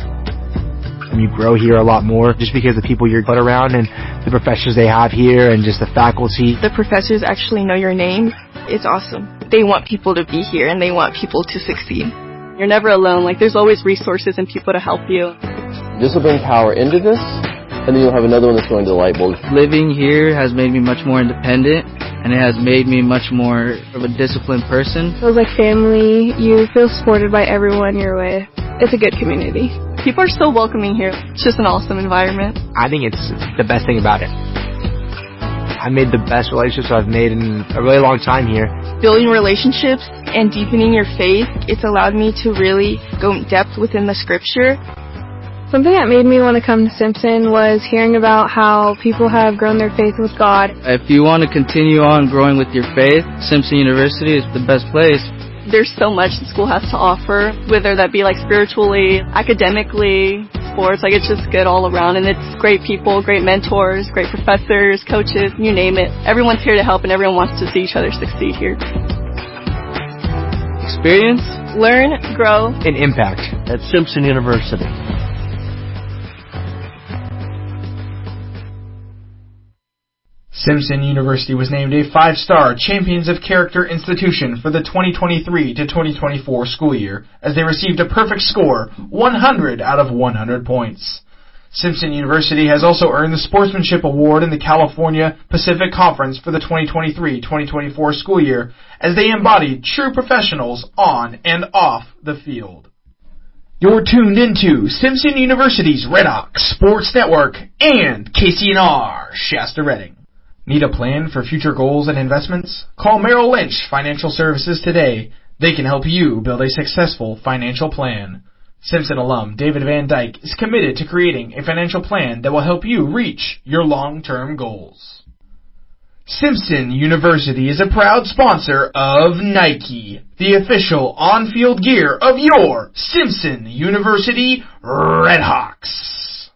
And you grow here a lot more just because the people you're put around and the professors they have here and just the faculty. The professors actually know your name. It's awesome. They want people to be here and they want people to succeed. You're never alone. There's always resources and people to help you. This will bring power into this. And then you'll have another one that's going to the light bulb. Living here has made me much more independent, and it has made me much more of a disciplined person. It feels like family. You feel supported by everyone you're with. It's a good community. People are so welcoming here. It's just an awesome environment. I think it's the best thing about it. I made the best relationships I've made in a really long time here. Building relationships and deepening your faith, it's allowed me to really go in depth within the scripture. Something that made me want to come to Simpson was hearing about how people have grown their faith with God. If you want to continue on growing with your faith, Simpson University is the best place. There's so much the school has to offer, whether that be spiritually, academically, sports. It's just good all around, and it's great people, great mentors, great professors, coaches, you name it. Everyone's here to help, and everyone wants to see each other succeed here. Experience, learn, grow, and impact at Simpson University. Simpson University was named a 5-star Champions of Character institution for the 2023 to 2024 school year, as they received a perfect score, 100 out of 100 points. Simpson University has also earned the Sportsmanship Award in the California Pacific Conference for the 2023-2024 school year, as they embody true professionals on and off the field. You're tuned into Simpson University's Red Ox Sports Network and KCNR Shasta Redding. Need a plan for future goals and investments? Call Merrill Lynch Financial Services today. They can help you build a successful financial plan. Simpson alum David Van Dyke is committed to creating a financial plan that will help you reach your long-term goals. Simpson University is a proud sponsor of Nike, the official on-field gear of your Simpson University Redhawks.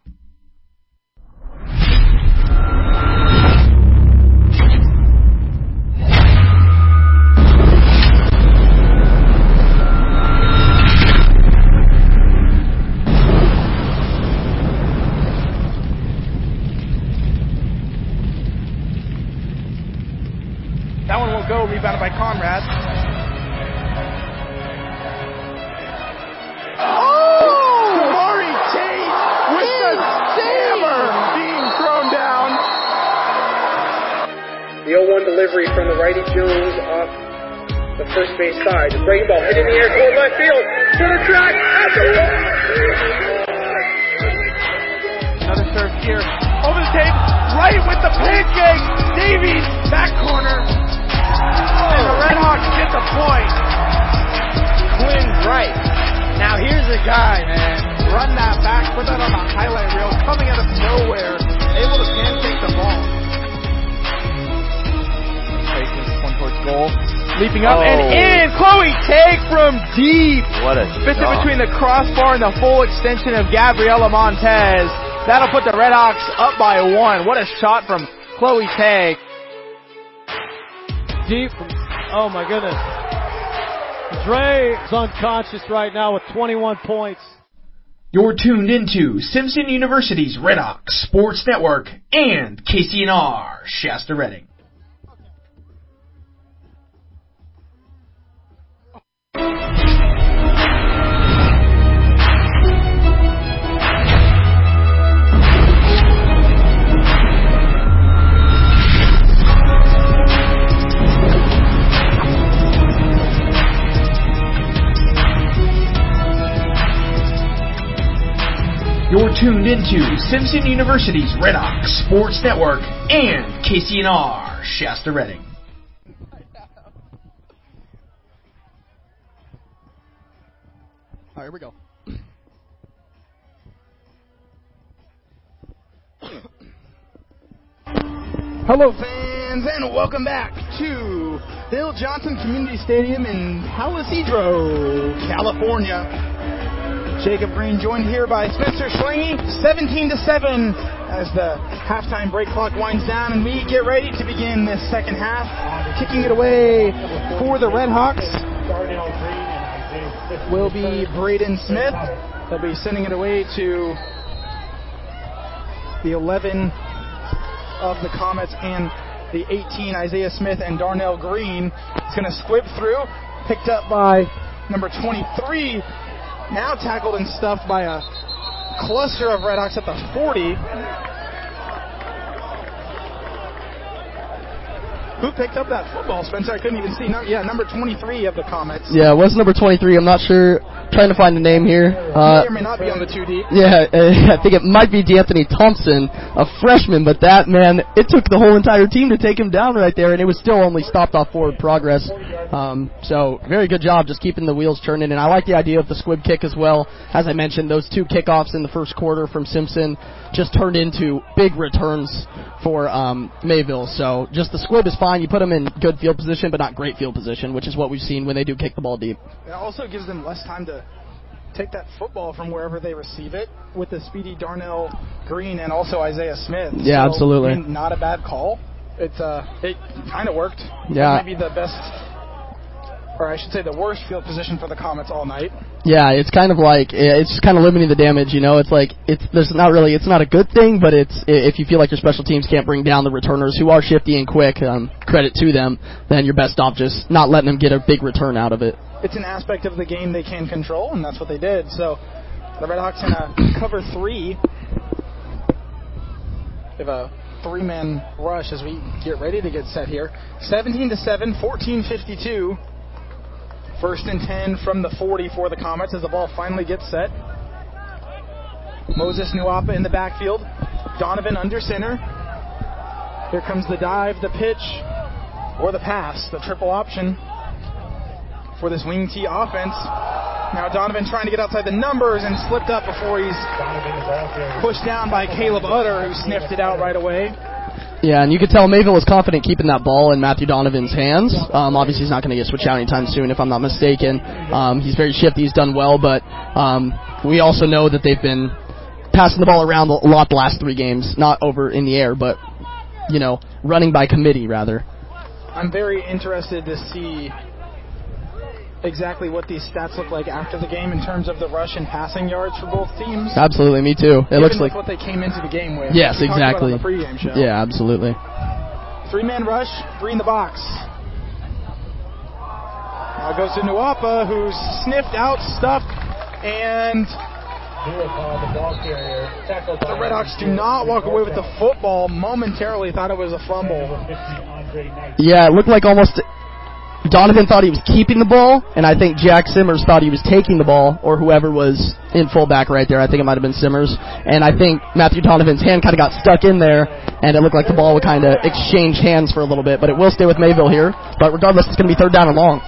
That one will go, rebounded by Conrad. Oh! Corey Tate with the hammer being thrown down. The 0-1 delivery from the righty Jones off the first base side. The breaking ball hit in the air toward left field. To the track at the wall. Another serve here. Over the tape, right with the pancake. Davies, back corner. And the Redhawks get the point. Quinn Bright. Now here's a guy, man. Run that back, put that on the highlight reel, coming out of nowhere, able to pancake the ball. Taking one towards goal. Leaping up and in. Chloe Tate from deep. What a fits it between the crossbar and the full extension of Gabriela Montez. That'll put the Redhawks up by 1. What a shot from Chloe Tate. Deep. Oh my goodness. Dre is unconscious right now with 21 points. You're tuned into Simpson University's Redhawks Sports Network and KCNR Shasta Redding. You're tuned into Simpson University's Redhawks Sports Network and KCNR Shasta Redding. All right, here we go. Hello, fans, and welcome back to Bill Johnson Community Stadium in Palo Cedro, California. Jacob Green joined here by Spencer Schlange, 17-7 as the halftime break clock winds down and we get ready to begin this second half. Kicking it away for the Redhawks will be Braden Smith. They'll be sending it away to the 11 of the Comets and the 18, Isaiah Smith and Darnell Green. It's going to squib through, picked up by number 23. Now tackled and stuffed by a cluster of Redhawks at the 40. Who picked up that football, Spencer? I couldn't even see. Number 23 of the Comets. Yeah, it was number 23. I'm not sure. Trying to find the name here. May or may not be on the 2 deep. Yeah, I think it might be D'Anthony Thompson, a freshman, but that, man, it took the whole entire team to take him down right there, and it was still only stopped off forward progress. So, very good job just keeping the wheels turning, and I like the idea of the squib kick as well. As I mentioned, those 2 kickoffs in the first quarter from Simpson just turned into big returns for Mayville. So, just the squib is fine. You put them in good field position, but not great field position, which is what we've seen when they do kick the ball deep. It also gives them less time to take that football from wherever they receive it with the speedy Darnell Green and also Isaiah Smith. Yeah, so, absolutely. I mean, not a bad call. It kind of worked. Yeah. Maybe the best, or I should say the worst field position for the Comets all night. Yeah, it's kind of like, it's kind of limiting the damage, you know. It's like, it's not a good thing, but if you feel like your special teams can't bring down the returners who are shifty and quick, credit to them, then you're best off just not letting them get a big return out of it. It's an aspect of the game they can control, and that's what they did. So the Redhawks in a cover 3. They have a 3-man rush as we get ready to get set here. 17-7, 14:52. First and 10 from the 40 for the Comets as the ball finally gets set. Moses Nuapa in the backfield. Donovan under center. Here comes the dive, the pitch, or the pass, the triple option for this wing T offense. Now Donovan trying to get outside the numbers and slipped up before he's pushed down by Caleb Utter, who sniffed it out right away. Yeah, and you could tell Mayville was confident keeping that ball in Matthew Donovan's hands. Obviously, he's not going to get switched out anytime soon, if I'm not mistaken. He's very shifty. He's done well, but we also know that they've been passing the ball around a lot the last 3 games, not over in the air, but, running by committee, rather. I'm very interested to see exactly what these stats look like after the game in terms of the rush and passing yards for both teams. Absolutely, me too. It looks like what they came into the game with. Yes, exactly. On the pregame show. Yeah, absolutely. 3-man rush, 3 in the box. Now it goes to Nuapa, who's sniffed out, stuffed, and the Redhawks do not walk away with the football. Momentarily thought it was a fumble. Yeah, it looked like almost Donovan thought he was keeping the ball, and I think Jack Simmers thought he was taking the ball, or whoever was in fullback right there. I think it might have been Simmers. And I think Matthew Donovan's hand kind of got stuck in there, and it looked like the ball would kind of exchange hands for a little bit. But it will stay with Mayville here. But regardless, it's going to be 3rd down and long.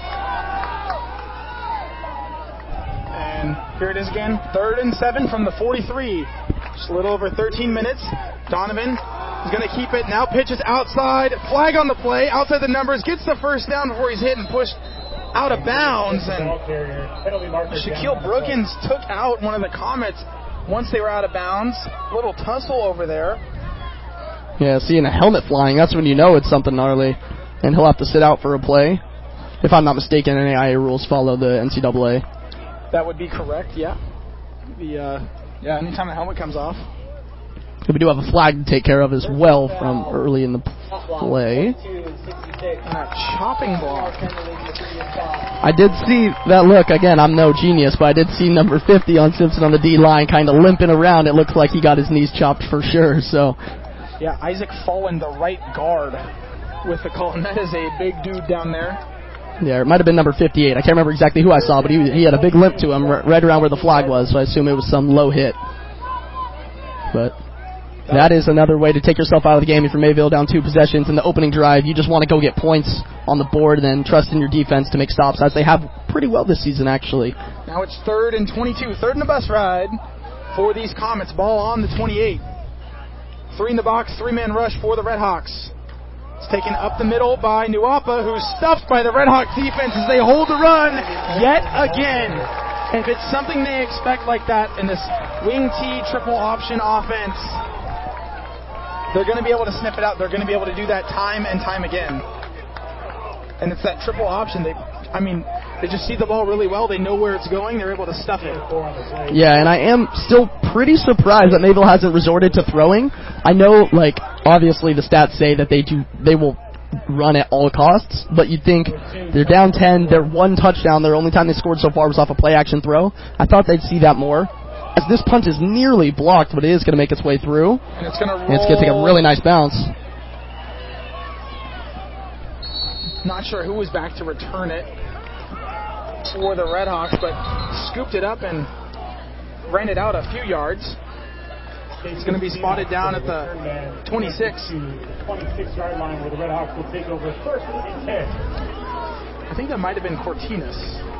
And here it is again, 3rd and 7 from the 43. Just a little over 13 minutes. Donovan is going to keep it. Now pitches outside. Flag on the play. Outside the numbers. Gets the first down before he's hit and pushed out of bounds. And Shaquille Brookins took out one of the Comets once they were out of bounds. A little tussle over there. Yeah, seeing a helmet flying, that's when you know it's something gnarly. And he'll have to sit out for a play. If I'm not mistaken, NAIA rules follow the NCAA. That would be correct, yeah. Anytime a helmet comes off. We do have a flag to take care of as well from early in the play. Chopping block. I did see that look. Again, I'm no genius, but I did see number 50 on Simpson on the D-line kind of limping around. It looks like he got his knees chopped for sure. So, yeah, Isaac Fallen, the right guard with the call. And that is a big dude down there. Yeah, it might have been number 58. I can't remember exactly who I saw, but he had a big limp to him right around where the flag was, so I assume it was some low hit. But that is another way to take yourself out of the game if you're Mayville down 2 possessions in the opening drive. You just want to go get points on the board and then trust in your defense to make stops, as they have pretty well this season, actually. Now it's 3rd and 22. 3rd in the bus ride for these Comets. Ball on the 28. 3 in the box, 3-man rush for the Redhawks. It's taken up the middle by Nuapa, who's stuffed by the Redhawk defense as they hold the run yet again. And if it's something they expect like that in this wing T triple option offense, they're going to be able to sniff it out. They're going to be able to do that time and time again. And it's that triple option. They just see the ball really well. They know where it's going. They're able to stuff it. Yeah, and I am still pretty surprised that Mayville hasn't resorted to throwing. I know, obviously the stats say that they will run at all costs, but you'd think they're down 10, they're 1 touchdown, their only time they scored so far was off a play-action throw. I thought they'd see that more. As this punt is nearly blocked, but it is going to make its way through. And it's going to roll. And it's going to take a really nice bounce. Not sure who was back to return it for the Redhawks, but scooped it up and ran it out a few yards. It's going to be spotted down at the 26. The 26-yard line where the Redhawks will take over 1st and 10. I think that might have been Cortinas.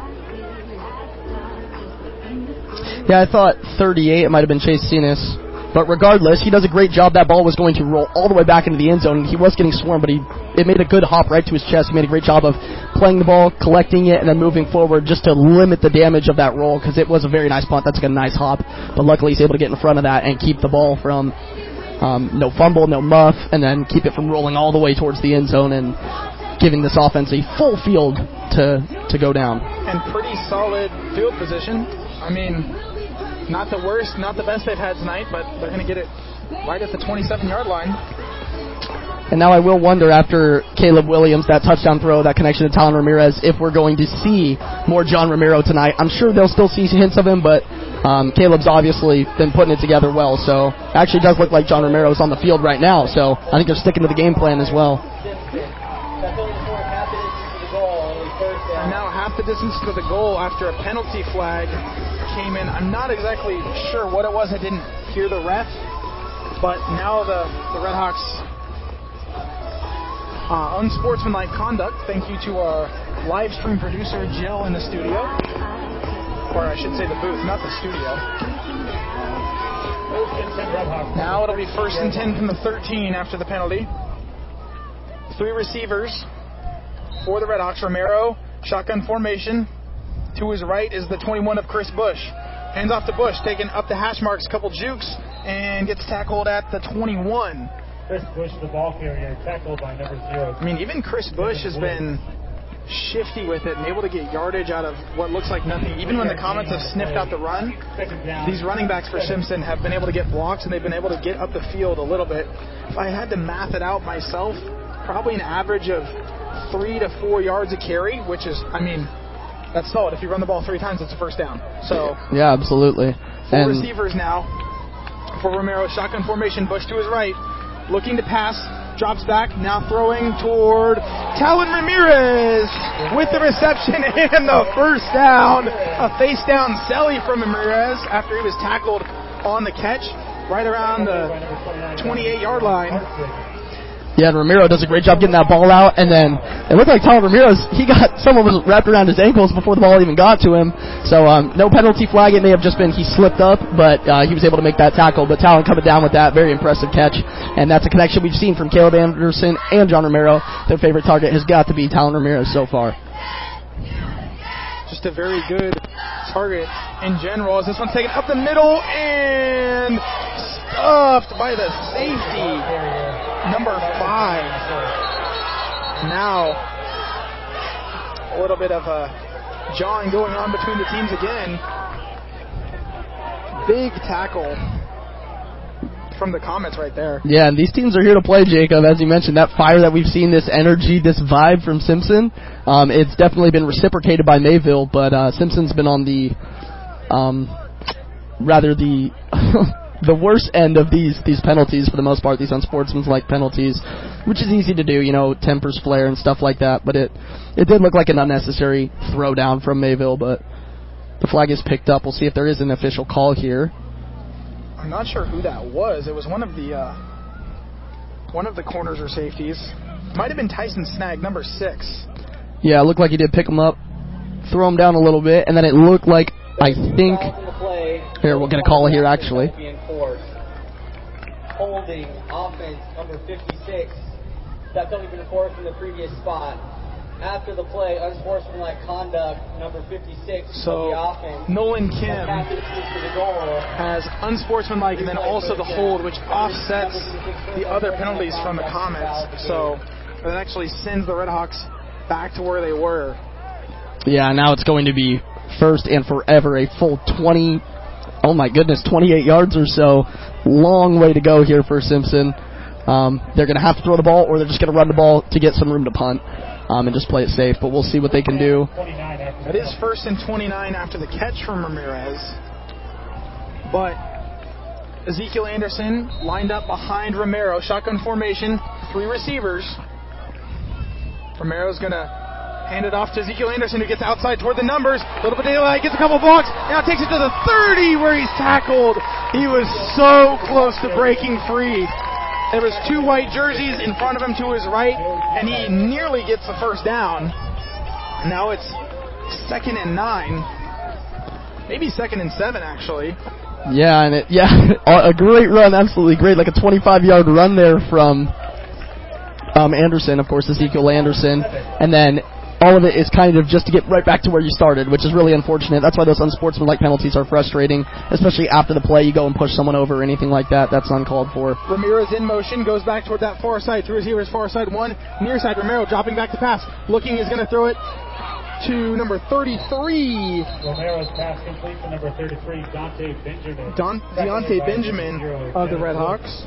Yeah, I thought 38. It might have been Chase Sinas. But regardless, he does a great job. That ball was going to roll all the way back into the end zone. He was getting swarmed, but it made a good hop right to his chest. He made a great job of playing the ball, collecting it, and then moving forward just to limit the damage of that roll, because it was a very nice punt. That's like a nice hop. But luckily, he's able to get in front of that and keep the ball from no fumble, no muff, and then keep it from rolling all the way towards the end zone and giving this offense a full field to go down. And pretty solid field position. Not the worst, not the best they've had tonight, but they're going to get it right at the 27-yard line. And now I will wonder, after Caleb Williams, that touchdown throw, that connection to Talon Ramirez, if we're going to see more John Romero tonight. I'm sure they'll still see hints of him, but Caleb's obviously been putting it together well. So it actually does look like John Romero's on the field right now. So I think they're sticking to the game plan as well. And now half the distance to the goal after a penalty flag came in. I'm not exactly sure what it was. I didn't hear the ref, but now the Redhawks unsportsmanlike conduct. Thank you to our live stream producer Jill in the studio. Or I should say the booth, not the studio. Now it'll be 1st and 10 from the 13 after the penalty. 3 receivers for the Redhawks. Romero, shotgun formation. To his right is the 21 of Chris Bush. Hands off to Bush, taking up the hash marks, couple jukes, and gets tackled at the 21. Chris Bush, the ball carrier, tackled by number 0. I mean, even Chris Bush has been shifty with it and able to get yardage out of what looks like nothing. Even when the Comets have sniffed out the run, these running backs for Simpson have been able to get blocks and they've been able to get up the field a little bit. If I had to math it out myself, probably an average of 3 to 4 yards a carry, which is, I mean, that's solid. If you run the ball 3 times, it's a first down. So yeah, absolutely. 4 receivers now for Romero. Shotgun formation. Bush to his right, looking to pass. Drops back. Now throwing toward Talon Ramirez with the reception and the first down. A face down Selly from Ramirez after he was tackled on the catch right around the 28-yard line. Yeah, and Romero does a great job getting that ball out, and then it looked like Talon Ramirez, someone was wrapped around his ankles before the ball even got to him, so no penalty flag. It may have just been he slipped up, but he was able to make that tackle. But Talon coming down with that, very impressive catch, and that's a connection we've seen from Caleb Anderson and John Romero. Their favorite target has got to be Talon Ramirez so far. Just a very good target in general, as this one's taken up the middle and stuffed by the safety, number 5. Now, a little bit of a jawing going on between the teams again. Big tackle from the Comets right there. Yeah, and these teams are here to play, Jacob. As you mentioned, that fire that we've seen, this energy, this vibe from Simpson, it's definitely been reciprocated by Mayville, but Simpson's been on the, the worst end of these penalties for the most part, these unsportsmanlike penalties, which is easy to do, tempers flare and stuff like that, but it did look like an unnecessary throwdown from Mayville, but the flag is picked up. We'll see if there is an official call here. I'm not sure who that was. It was one of the corners or safeties. Might have been Tyson Snag, number 6. Yeah, it looked like he did pick him up, throw him down a little bit, and then it looked like, I think, here, we'll get a call here, actually. Holding offense, number 56. That's only been enforced in the previous spot. After the play, unsportsmanlike conduct, number 56 so of the offense. Nolan Kim has unsportsmanlike and then also the hold, which offsets the other penalties from the Comets. So that actually sends the Redhawks back to where they were. Yeah, now it's going to be first and forever a full 28 yards or so. Long way to go here for Simpson. They're going to have to throw the ball, or they're just going to run the ball to get some room to punt and just play it safe. But we'll see what they can do. It is 1st and 29 after the catch from Ramirez. But Ezekiel Anderson lined up behind Romero. Shotgun formation, 3 receivers. Romero's going to hand it off to Ezekiel Anderson, who gets outside toward the numbers. A little bit of daylight, gets a couple blocks. Now takes it to the 30 where he's tackled. He was so close to breaking free. There was 2 white jerseys in front of him to his right, and he nearly gets the first down. Now it's 2nd and 9. Maybe 2nd and 7, actually. Yeah, and a great run, absolutely great. Like a 25-yard run there from Anderson, of course, Ezekiel Anderson. And then all of it is kind of just to get right back to where you started, which is really unfortunate. That's why those unsportsmanlike penalties are frustrating, especially after the play. You go and push someone over or anything like that. That's uncalled for. Ramirez in motion, goes back toward that far side. 3 receivers, far side 1. Near side, Romero dropping back to pass. Looking, is going to throw it to number 33. Romero's pass complete to number 33, Dante Benjamin. Deontay Benjamin of the Redhawks.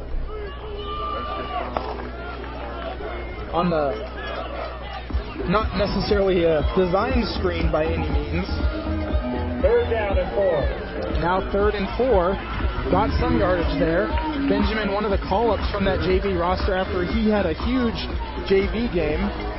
On the not necessarily a design screen by any means. 3rd down and 4. Now 3rd and 4. Got some yardage there. Benjamin, one of the call-ups from that JV roster after he had a huge JV game.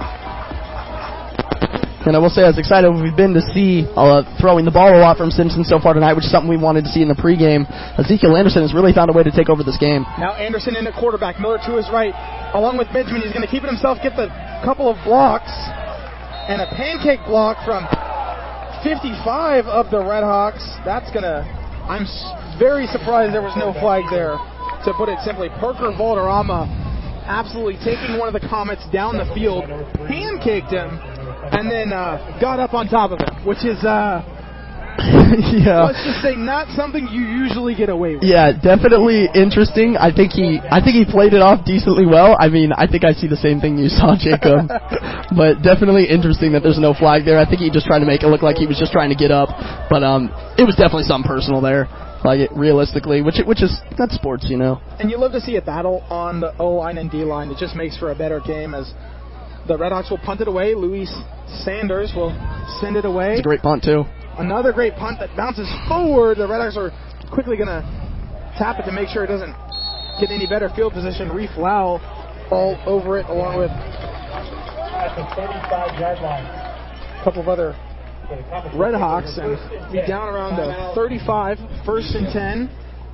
And I will say, as excited as we've been to see throwing the ball a lot from Simpson so far tonight, which is something we wanted to see in the pregame, Ezekiel Anderson has really found a way to take over this game. Now Anderson in at quarterback, Miller to his right, along with Benjamin. He's going to keep it himself, get the couple of blocks, and a pancake block from 55 of the Redhawks. I'm very surprised there was no flag there, to put it simply. Parker Valderrama absolutely taking one of the Comets down the field, hand-kicked him, and then got up on top of him, which is, yeah. let's just say, not something you usually get away with. Yeah, definitely interesting. I think he played it off decently well. I mean, I think I see the same thing you saw, Jacob. But definitely interesting that there's no flag there. I think he just tried to make it look like he was just trying to get up. But it was definitely something personal there. Like, realistically, which is, that's sports, you know. And you love to see a battle on the O-line and D-line. It just makes for a better game, as the Redhawks will punt it away. Luis Sanders will send it away. It's a great punt, too. Another great punt that bounces forward. The Redhawks are quickly going to tap it to make sure it doesn't get any better field position. Reef Lau all over it, along with at the 35-yard line. A couple of other Redhawks, and be down around the 35, 1st and 10.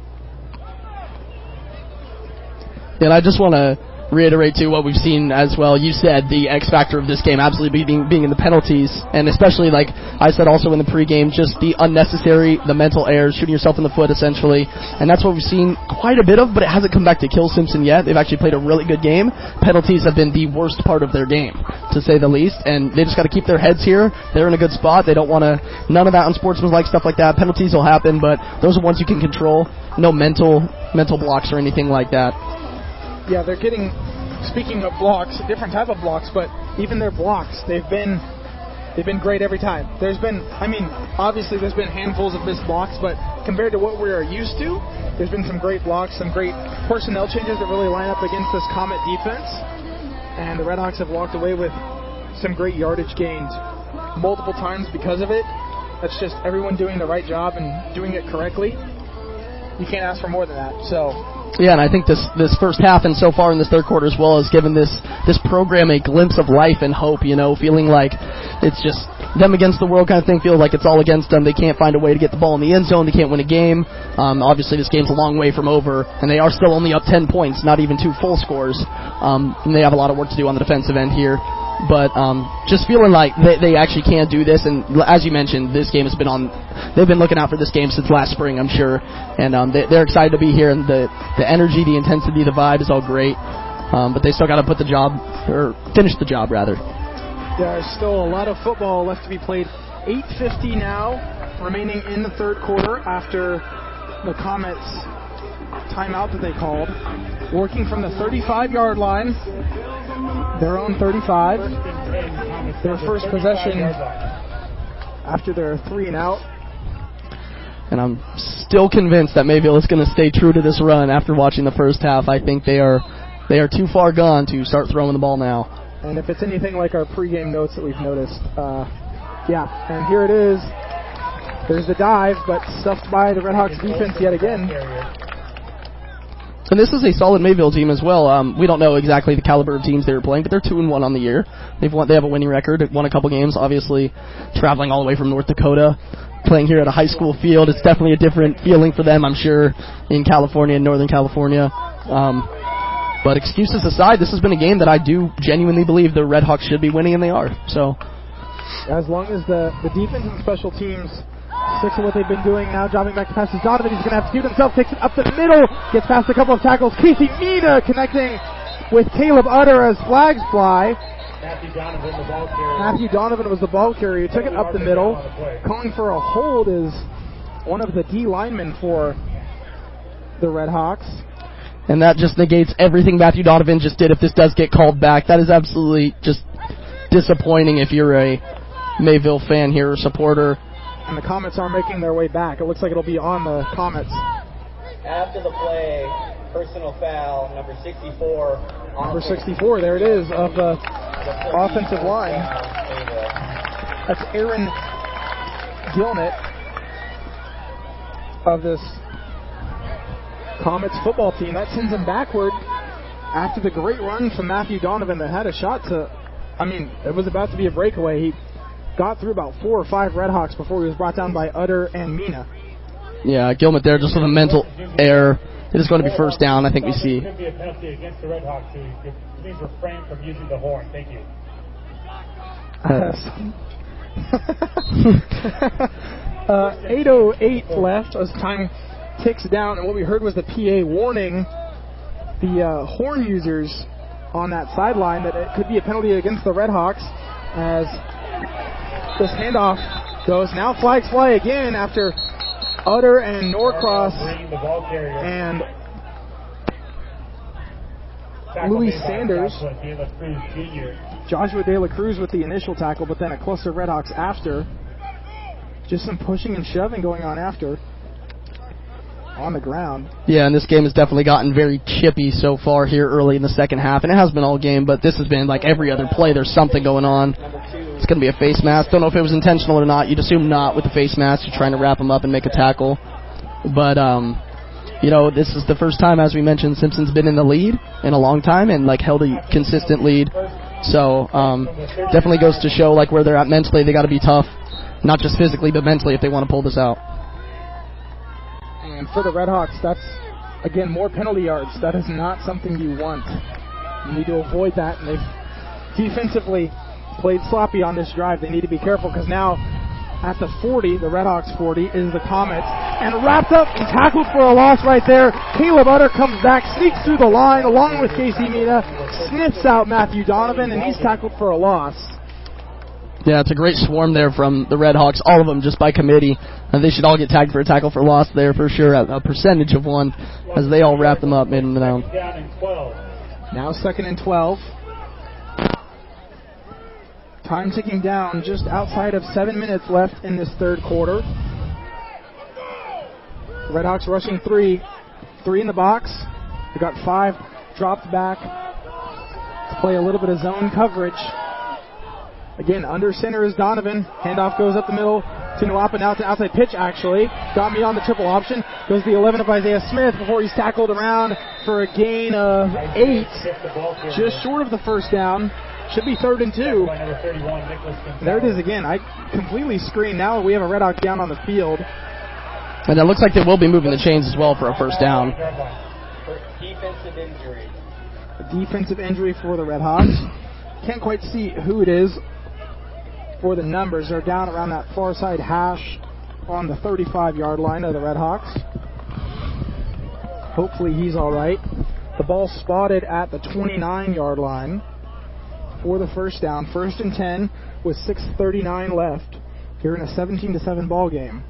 And I just want to reiterate, too, what we've seen as well. You said the X factor of this game absolutely being in the penalties, and especially, like I said also in the pregame, just the unnecessary, the mental errors, shooting yourself in the foot, essentially. And that's what we've seen quite a bit of, but it hasn't come back to kill Simpson yet. They've actually played a really good game. Penalties have been the worst part of their game, to say the least, and they just got to keep their heads here. They're in a good spot. They don't want to, none of that unsportsmanlike stuff like that. Penalties will happen, but those are ones you can control. No mental blocks or anything like that. Yeah, they're getting, speaking of blocks, a different type of blocks, but even their blocks, they've been great every time. Obviously there's been handfuls of missed blocks, but compared to what we're used to, there's been some great blocks, some great personnel changes that really line up against this Comet defense, and the Redhawks have walked away with some great yardage gains multiple times because of it. That's just everyone doing the right job and doing it correctly. You can't ask for more than that, so... Yeah, and I think this first half and so far in this third quarter as well has given this program a glimpse of life and hope, you know, feeling like it's just them against the world kind of thing, feels like it's all against them. They can't find a way to get the ball in the end zone. They can't win a game. Obviously, this game's a long way from over, and they are still only up 10 points, not even 2 full scores. And they have a lot of work to do on the defensive end here. But just feeling like they actually can do this, and as you mentioned, this game has been on. They've been looking out for this game since last spring, I'm sure, and they're excited to be here. And the energy, the intensity, the vibe is all great. But they still got to finish the job rather. There's still a lot of football left to be played. 8:50 now remaining in the third quarter after the Comets timeout that they called. Working from the 35-yard line. Their own 35. Their first possession after their 3-and-out. And I'm still convinced that Mayville is going to stay true to this run after watching the first half. I think they are too far gone to start throwing the ball now. And if it's anything like our pregame notes that we've noticed, and here it is. There's the dive, but stuffed by the Redhawks defense yet again. And this is a solid Mayville team as well. We don't know exactly the caliber of teams they were playing, but they're 2-1 on the year. They have a winning record. They've won a couple games, obviously traveling all the way from North Dakota, playing here at a high school field. It's definitely a different feeling for them, I'm sure, in California, in Northern California. But excuses aside, this has been a game that I do genuinely believe the Redhawks should be winning, and they are. So, as long as the defense and special teams sticks to what they've been doing now, dropping back to pass to Donovan. He's going to have to do it himself. Takes it up the middle. Gets past a couple of tackles. Casey Mina connecting with Caleb Utter as flags fly. Matthew Donovan, the ball carrier. Matthew Donovan was the ball carrier. He took it up the middle. Calling for a hold is one of the D linemen for the Redhawks. And that just negates everything Matthew Donovan just did if this does get called back. That is absolutely just disappointing if you're a Mayville fan here or supporter. And the Comets are making their way back. It looks like it'll be on the Comets. After the play, personal foul, number 64. Number 64, there it is, of the offensive line. That's Aaron Gilnett of this Comets football team. That sends him backward after the great run from Matthew Donovan that had a shot to, it was about to be a breakaway. He got through about 4 or 5 Redhawks before he was brought down by Utter and Mina. Yeah, Gilmet there just with a mental error. It is going to be first down, I think we see. It could be a penalty against the Redhawks who please refrain from using the horn. Thank you. 8:08 left as time ticks down, and what we heard was the PA warning the horn users on that sideline that it could be a penalty against the Redhawks as this handoff goes. Now flags fly again after Utter and Norcross and Louis Sanders. Joshua De La Cruz with the initial tackle, but then a cluster of Redhawks after. Just some pushing and shoving going on after. On the ground. Yeah, and this game has definitely gotten very chippy so far here early in the second half, and it has been all game, but this has been like every other play. There's something going on. It's going to be a face mask. Don't know if it was intentional or not. You'd assume not with the face mask. You're trying to wrap him up and make a tackle. But, you know, this is the first time, as we mentioned, Simpson's been in the lead in a long time and, like, held a consistent lead. So, definitely goes to show, like, where they're at mentally. They got to be tough, not just physically, but mentally if they want to pull this out. And for the Redhawks, that's, again, more penalty yards. That is not something you want. You need to avoid that, and they've defensively played sloppy on this drive. They need to be careful because now at the 40, the Redhawks 40, is the Comets, and wrapped up and tackled for a loss right there. Caleb Utter comes back, sneaks through the line along with Casey Mina, sniffs out Matthew Donovan, and he's tackled for a loss. Yeah, it's a great swarm there from the Redhawks, all of them just by committee. And they should all get tagged for a tackle for loss there for sure, a percentage of one, as they all wrap them up mid and down. Now 2nd and 12. Time ticking down, just outside of 7 minutes left in this third quarter. Redhawks rushing 3 in the box. They got 5 dropped back to play a little bit of zone coverage. Again, under center is Donovan. Handoff goes up the middle to Nwapa. Now it's an outside pitch, actually. Got me on the triple option. Goes the 11 of Isaiah Smith before he's tackled around for a gain of 8. Just short of the first down. Should be 3rd and 2. There it is again. I completely screened. Now we have a Redhawk down on the field. And it looks like they will be moving the chains as well for a first down. Defensive injury. A defensive injury for the Redhawks. Can't quite see who it is. For the numbers, they're down around that far side hash on the 35-yard line of the Redhawks. Hopefully he's all right. The ball spotted at the 29-yard line for the first down. 1st and 10 with 6:39 left here in a 17-7 ball game.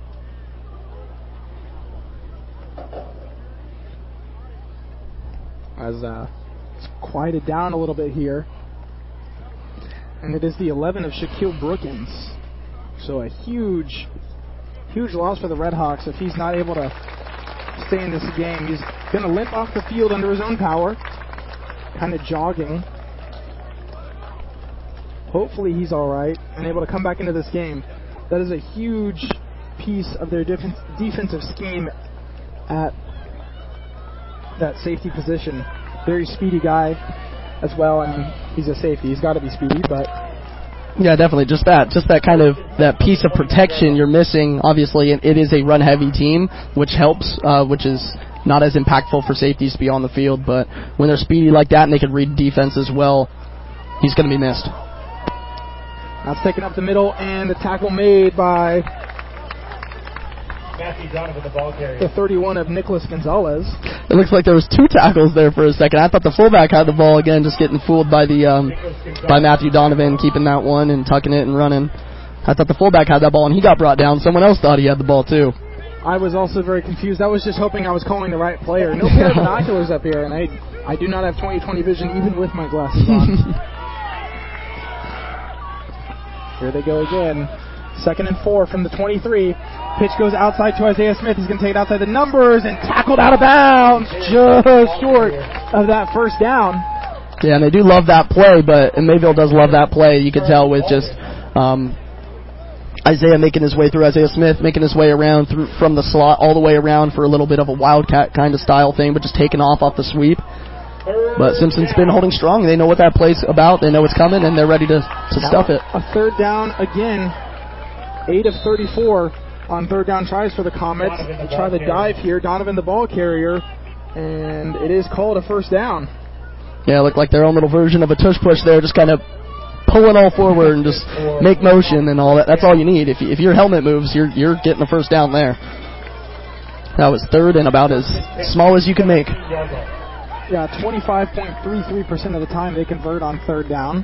As it's quieted down a little bit here. And it is the 11 of Shaquille Brookins. So a huge loss for the Redhawks if he's not able to stay in this game. He's going to limp off the field under his own power, kind of jogging. Hopefully he's all right and able to come back into this game. That is a huge piece of their defensive scheme at that safety position. Very speedy guy as well. I mean, he's a safety. He's got to be speedy, but yeah, definitely. Just that kind of that piece of protection you're missing. Obviously, it is a run-heavy team, which helps, which is not as impactful for safeties to be on the field. But when they're speedy like that and they can read defense as well, he's going to be missed. That's taken up the middle, and the tackle made by Matthew Donovan, the ball carrier. The 31 of Nicholas Gonzalez. It looks like there was 2 tackles there for a second. I thought the fullback had the ball again, just getting fooled by the by Matthew Donovan, keeping that one and tucking it and running. I thought the fullback had that ball and he got brought down. Someone else thought he had the ball too. I was also very confused. I was just hoping I was calling the right player. No pair of binoculars up here, and I do not have 20/20 vision even with my glasses on. Here they go again. 2nd and 4 from the 23. Pitch goes outside to Isaiah Smith. He's going to take it outside the numbers and tackled out of bounds just short of that first down. Yeah, and they do love that play, and Mayville does love that play. You can tell with just Isaiah making his way through, Isaiah Smith making his way around through from the slot all the way around for a little bit of a wildcat kind of style thing, but just taking off the sweep. But Simpson's been holding strong. They know what that play's about. They know it's coming, and they're ready to stuff it. A 3rd down again. 8 of 34 on 3rd down tries for the Comets. They try the dive here. Donovan, the ball carrier, and it is called a first down. Yeah, it looked like their own little version of a tush push there, just kind of pulling all forward and just make motion and all that. That's all you need. If your helmet moves, you're getting the first down there. That was third and about as small as you can make. Yeah, 25.33% of the time they convert on third down.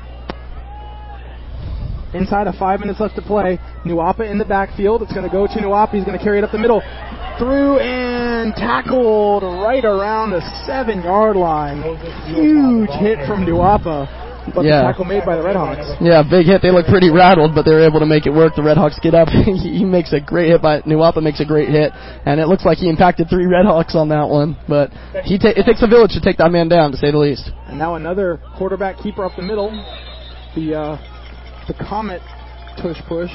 Inside of 5 minutes left to play. Nuapa in the backfield. It's going to go to Nuapa. He's going to carry it up the middle. Through and tackled right around the 7-yard line. Huge hit from Nuapa. But the tackle made by the Redhawks. Yeah, big hit. They look pretty rattled, but they were able to make it work. The Redhawks get up. He makes a great hit. Nuapa makes a great hit. And it looks like he impacted 3 Redhawks on that one. But it takes a village to take that man down, to say the least. And now another quarterback keeper up the middle. The Comet tush push.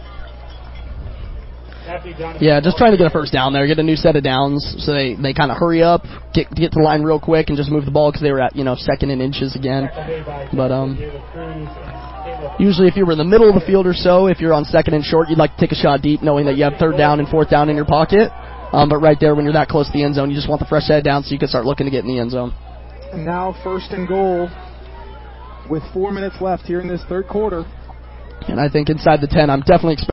Yeah, just trying to get a first down there, get a new set of downs, so they kind of hurry up, get to the line real quick, and just move the ball because they were at second and inches again. But usually if you were in the middle of the field or so, if you're on second and short, you'd like to take a shot deep, knowing that you have third down and fourth down in your pocket. But right there, when you're that close to the end zone, you just want the fresh set down so you can start looking to get in the end zone. And now first and goal with 4 minutes left here in this third quarter. And I think inside the 10, I'm definitely expecting